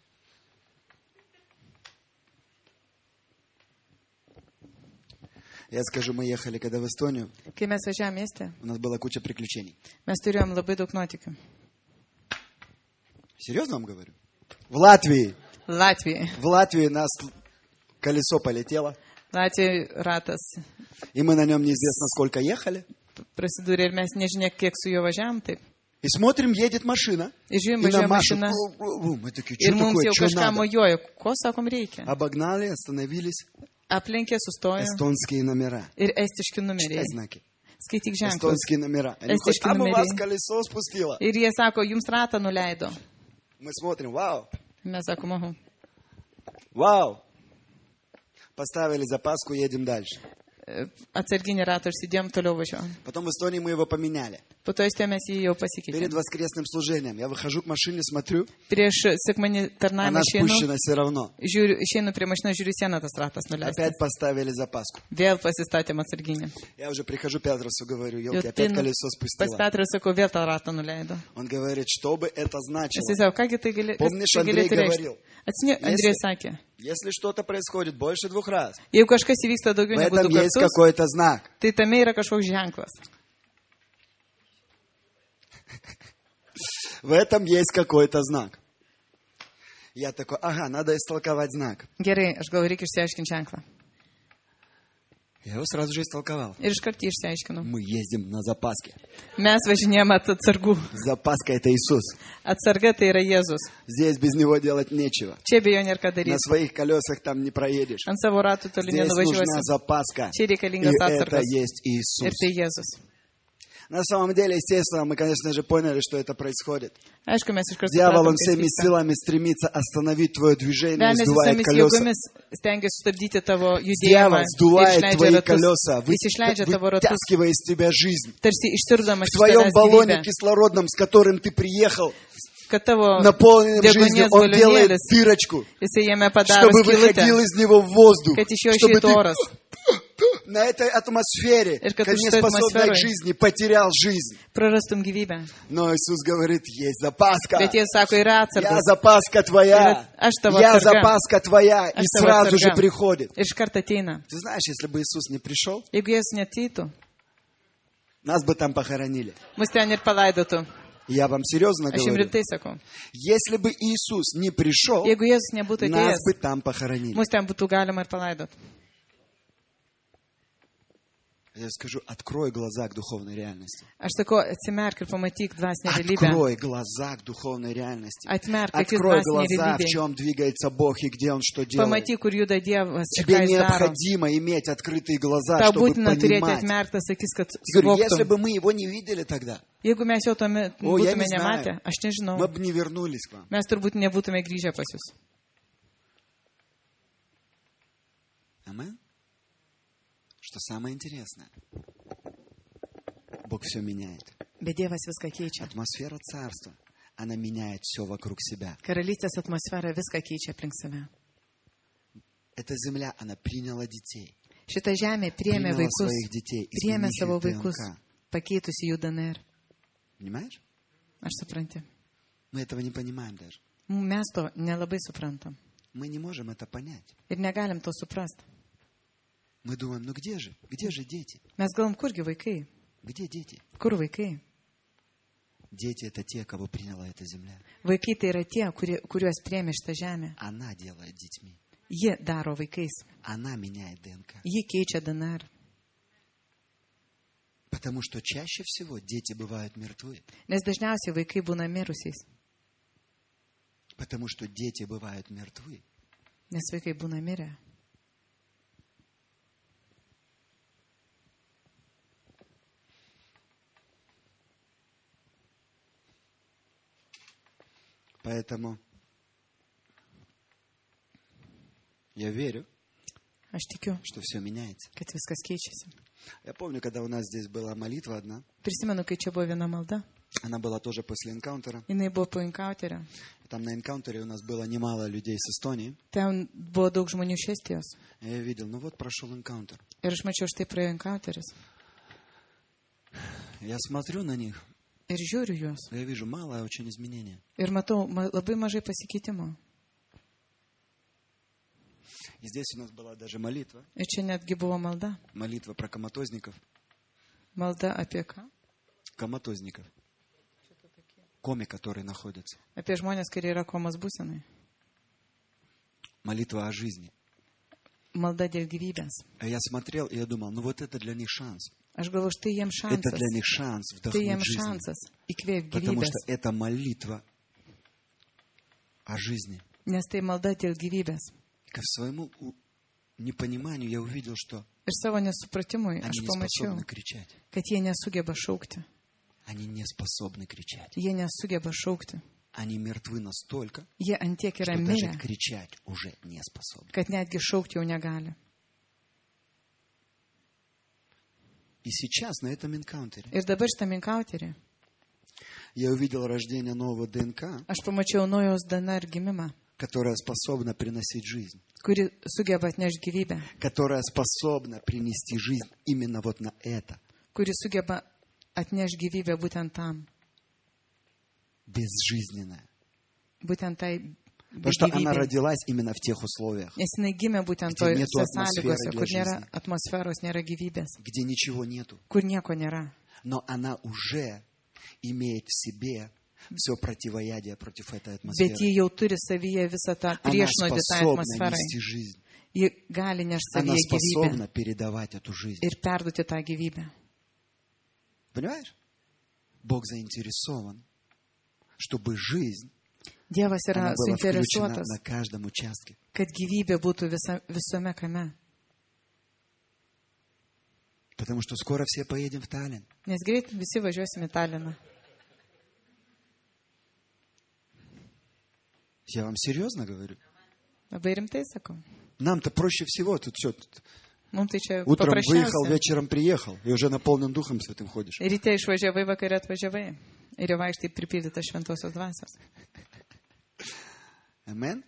Я скажу, мы ехали когда в Эстонию, Kai mes važiavome mieste, у нас была куча приключений. mes turėjom labai daug nuotykių. Серьезно вам говорю? В Латвии. Latvijai. В Латвии нас колесо полетело, Latvijai ratas и мы на нем неизвестно сколько ехали. prasidūrė ir mes nežinia, kiek su juo važiavom. Taip. И смотрим, едет машина, Ir žiūrim, и нам važiuoja машут. mašina. У, у, у. Мы такие, Ir что mums такое, jau что kažką надо? mojuoja. Ko, sakom, reikia? Обогнали, остановились. Aplinkė sustojo. Эстонские номера. Ir estiški Читай numeriai. знаки. Skaityk ženklus. Эстонские номера. Они Эстонские ходят, там у вас номеры. колесо спустило. Ir jie sako, jums ratą nuleido. Мы смотрим, вау, Mes sakom, oho. вау. Поставили запаску, едем дальше. Atsarginį ratą užsidėjom, toliau važiuojam. Потом в Эстонии мы его поменяли. Po to įstė mes jį jau Перед pasikeitėm. воскресным служением я выхожу к машине, смотрю, Prieš sekmanį tarnavimą она išeinu, спущена все равно. žiūriu, išeinu prie mašinos, žiūriu sieną, tas ratas nuleistas. Опять поставили запаску. Vėl pasistatėm atsarginį. Я уже прихожу Петрусу, говорю, Jau елки, опять ateinu колесо pas спустила. Petrą ir sakau, vėl tą ratą nuleido. Он говорит, что бы это Jisai значило? sako, kągi tai gali- kas Помнишь, tai Андрей galėtų reikšti? говорил, Atsimenu, Andrėjus sakė, если что-то происходит больше двух раз, jeigu kažkas įvyksta в daugiau negu этом du есть kartus, какой-то знак. tai tame yra kažkoks ženklas. В этом есть какой-то знак. Я такой, ага, надо истолковать знак. Gerai, aš gal reikia išsiaiškinti ženklą. Я его сразу же истолковал. Ir iš karto jį išsiaiškinau. Мы ездим на запаске. Mes važinėjom ant atsargų. Запаска — это Иисус. Atsarga tai yra Jėzus. Здесь без Него делать нечего. Čia be jo nėra ką На daryti. своих колесах там не проедешь. Ant savo ratų toli Здесь нужна nenuvažiuosi. запаска. Čia И reikalingas это atsargas. есть Ir Иисус. tai Jėzus. На самом деле, естественно, мы, конечно же, поняли, что это происходит. Aišku, mes iš karto Дьявол, он supratom, kas всеми vyksta. силами стремится остановить твое движение, Velnias сдувает visomis колеса. jėgomis stengiasi sustabdyti tavo judėjimą. Дьявол Ir сдувает išleidžia твои ratus. колеса, Jis išleidžia tavo ratus, вытаскивая из тебя жизнь. tarsi išsiurdamas В iš твоем tavęs баллоне gyvybę. кислородном, с которым ты приехал, Kad tavo наполненным жизнью, deguonies он делает balionėlis, дырочку, jisai jame padaro чтобы skylutę, выходил из него воздух, kad iš jo чтобы išeitų ты oras. на этой атмосфере, Ir kad как už šitoj неспособной к atmosferoj жизни, потерял жизнь. prarastum gyvybę. Но Иисус говорит, есть запаска. Bet jie sako, yra Я atsargas. запаска твоя. Aš tavo Я atsarga. запаска твоя. И Aš tavo сразу же atsarga. приходит. Ir iš karto ateina. Ты знаешь, если бы Иисус не пришел, Jeigu Jėzus neateitų, нас бы там похоронили. mus ten ir palaidotų. Я вам серьезно Aš jums говорю. rimtai sakau. Если бы Иисус не пришел, Jeigu Jėzus nebūtų нас atėjęs, бы там похоронили. mus ten būtų galima ir palaidoti. Я скажу, открой глаза к духовной реальности. Aš sakau, atsimerk ir pamatyk dvasinę realybę. Открой глаза к духовной реальности. Atmerk akis Открой dvasiniai глаза, в realybei. чем двигается Бог и где Он что делает. Pamatyk, kur juda Dievas ir ką Тебе jis daro. необходимо иметь открытые глаза, Tau чтобы būtina turėti понимать. atmerktas akis, kad Я говорю, если suvoktum. бы мы его не видели тогда, Jeigu mes jau tuomet О, я būtume не знаю. nematę, aš nežinau, мы бы не вернулись к вам. mes turbūt nebūtume grįžę pas jūs. Амин? Что самое интересное, Бог все меняет. Bet Dievas viską keičia. Атмосфера царства, она меняет все вокруг себя. Karalystės atmosfera viską keičia aplink save. Эта земля, она приняла детей. Šita žemė priėmė Приняла vaikus, своих детей, priėmė изменив savo их vaikus, ДНК. pakeitusi jų D N R. Понимаешь? Aš suprantu. Мы этого не понимаем даже. Mes to nelabai suprantam. Мы не можем это понять. Ir negalim to suprasti. Мы думаем, ну где же? Где же дети? Mes galvom, kurgi vaikai? Где дети? Kur vaikai? Дети — это те, кого приняла эта земля. Vaikai tai yra tie, kurie, kuriuos priėmė šitą žemę. Она делает детьми. Ji daro vaikais. Она меняет ДНК. Ji keičia D N R. Потому что чаще всего дети бывают мертвы. Nes dažniausiai vaikai būna mirusiais. Потому что дети бывают мертвы. Nes vaikai būna mirę. Поэтому я верю, Aš tikiu, что все меняется. kad viskas keičiasi. Я помню, когда у нас здесь была молитва одна, Prisimenu, kai čia buvo viena malda. она была тоже после энкаунтера. Jinai buvo po enkauterio. Там на энкаунтере у нас было немало людей с Эстонии. Ten buvo daug žmonių iš Estijos. И я видел, ну вот прошел энкаунтер. Ir aš mačiau, štai praėjo enkauteris. Я смотрю на них, ir žiūriu juos. я вижу малое очень изменение. Ir matau ma- labai mažai pasikeitimų. И здесь у нас была даже молитва. Ir čia netgi buvo malda. Молитва про коматозников. Malda apie ką? Коматозников. Коми, которые находятся. Apie žmonės, kurie yra komos būsenai. Молитва о жизни. Malda dėl gyvybės. А я смотрел, и я думал, ну вот это для них шанс. Aš galvoju, štai jiems Это šansas. для них шанс Tai вдохнуть jiems жизнь. šansas įkvėpti Потому gyvybės. что это молитва о жизни. Nes tai malda dėl gyvybės. К своему у- непониманию я увидел, что Ir savo nesupratimui они aš не pamačiau, способны кричать. kad jie nesugeba šaukti. Они не способны кричать. Jie nesugeba šaukti. Они мертвы настолько, Jie antiek yra что даже mirę, кричать уже не способны. kad netgi šaukti jau negali. И сейчас на этом энкаунтере Ir dabar šitame inkauterį я увидел рождение нового ДНК, aš pamačiau naujos D N R gimimą, которая способна приносить жизнь, kuri sugeba atnešti gyvybę, которая способна принести жизнь именно вот на это, kuri sugeba atnešti gyvybę būtent tam, безжизненное. būtent tai Потому что она gyvybei. родилась именно в тех условиях, Nes jinai gimė būtent Где tose nėtų atmosferos sąlygose, для kur nėra жизни. atmosferos, nėra gyvybės, где ничего нету. kur nieko nėra. Но она уже имеет в себе все противоядие против этой Bet атмосферы. ji jau turi savyje visą tą Она priešnuodį tai способна atmosferai. нести жизнь. Ji gali nešti Она savyje gyvybę способна передавать эту жизнь. ir perduoti tą gyvybę. Понимаешь? Бог заинтересован, чтобы жизнь Dievas она yra была включена suinteresuotas, на каждом участке. kad gyvybė būtų visa, visame kame. Потому что скоро все поедем в Таллин. Nes greit visi važiuosime į Taliną. Я вам серьезно говорю. Labai rimtai sakau. Нам-то проще всего. Тут что, тут Mums tai čia утром выехал, paprasčiausia. вечером приехал. И уже наполнен Духом Святым ходишь. Ryte išvažiavai, vakare atvažiavai. Ir jau vaikštai pripildyta šventosios dvasios. Амен?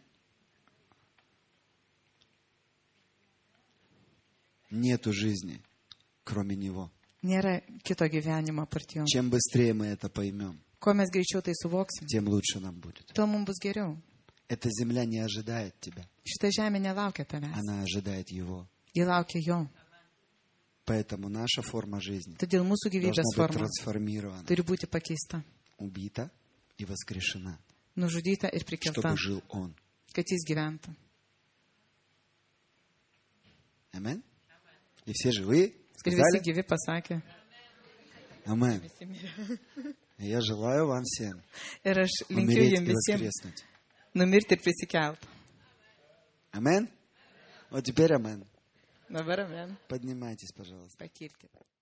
Нету жизни, кроме Него. Nėra kito gyvenimo apart jo. Чем быстрее мы это поймем, Kuo mes greičiau tai suvoksim, тем лучше нам будет. tuo mums bus geriau. Эта земля не ожидает тебя. Šita žemė nelaukia tavęs. Она ожидает Его. Ji laukia jo. Поэтому наша форма жизни Todėl mūsų должна gyvybės быть forma трансформирована, turi būti pakeista, убита и воскрешена, nužudyta ir prikelta, чтобы жил Он. kad jis gyventų. Амен? И все живые? Ir visi Сказали? gyvi pasakė. Амен. И я желаю вам всем Ir aš linkiu умереть jums и visiems воскреснуть. numirti ir prisikelt. Амен? Вот теперь амен. Dabar amen. Поднимайтесь, пожалуйста. Pakilkite.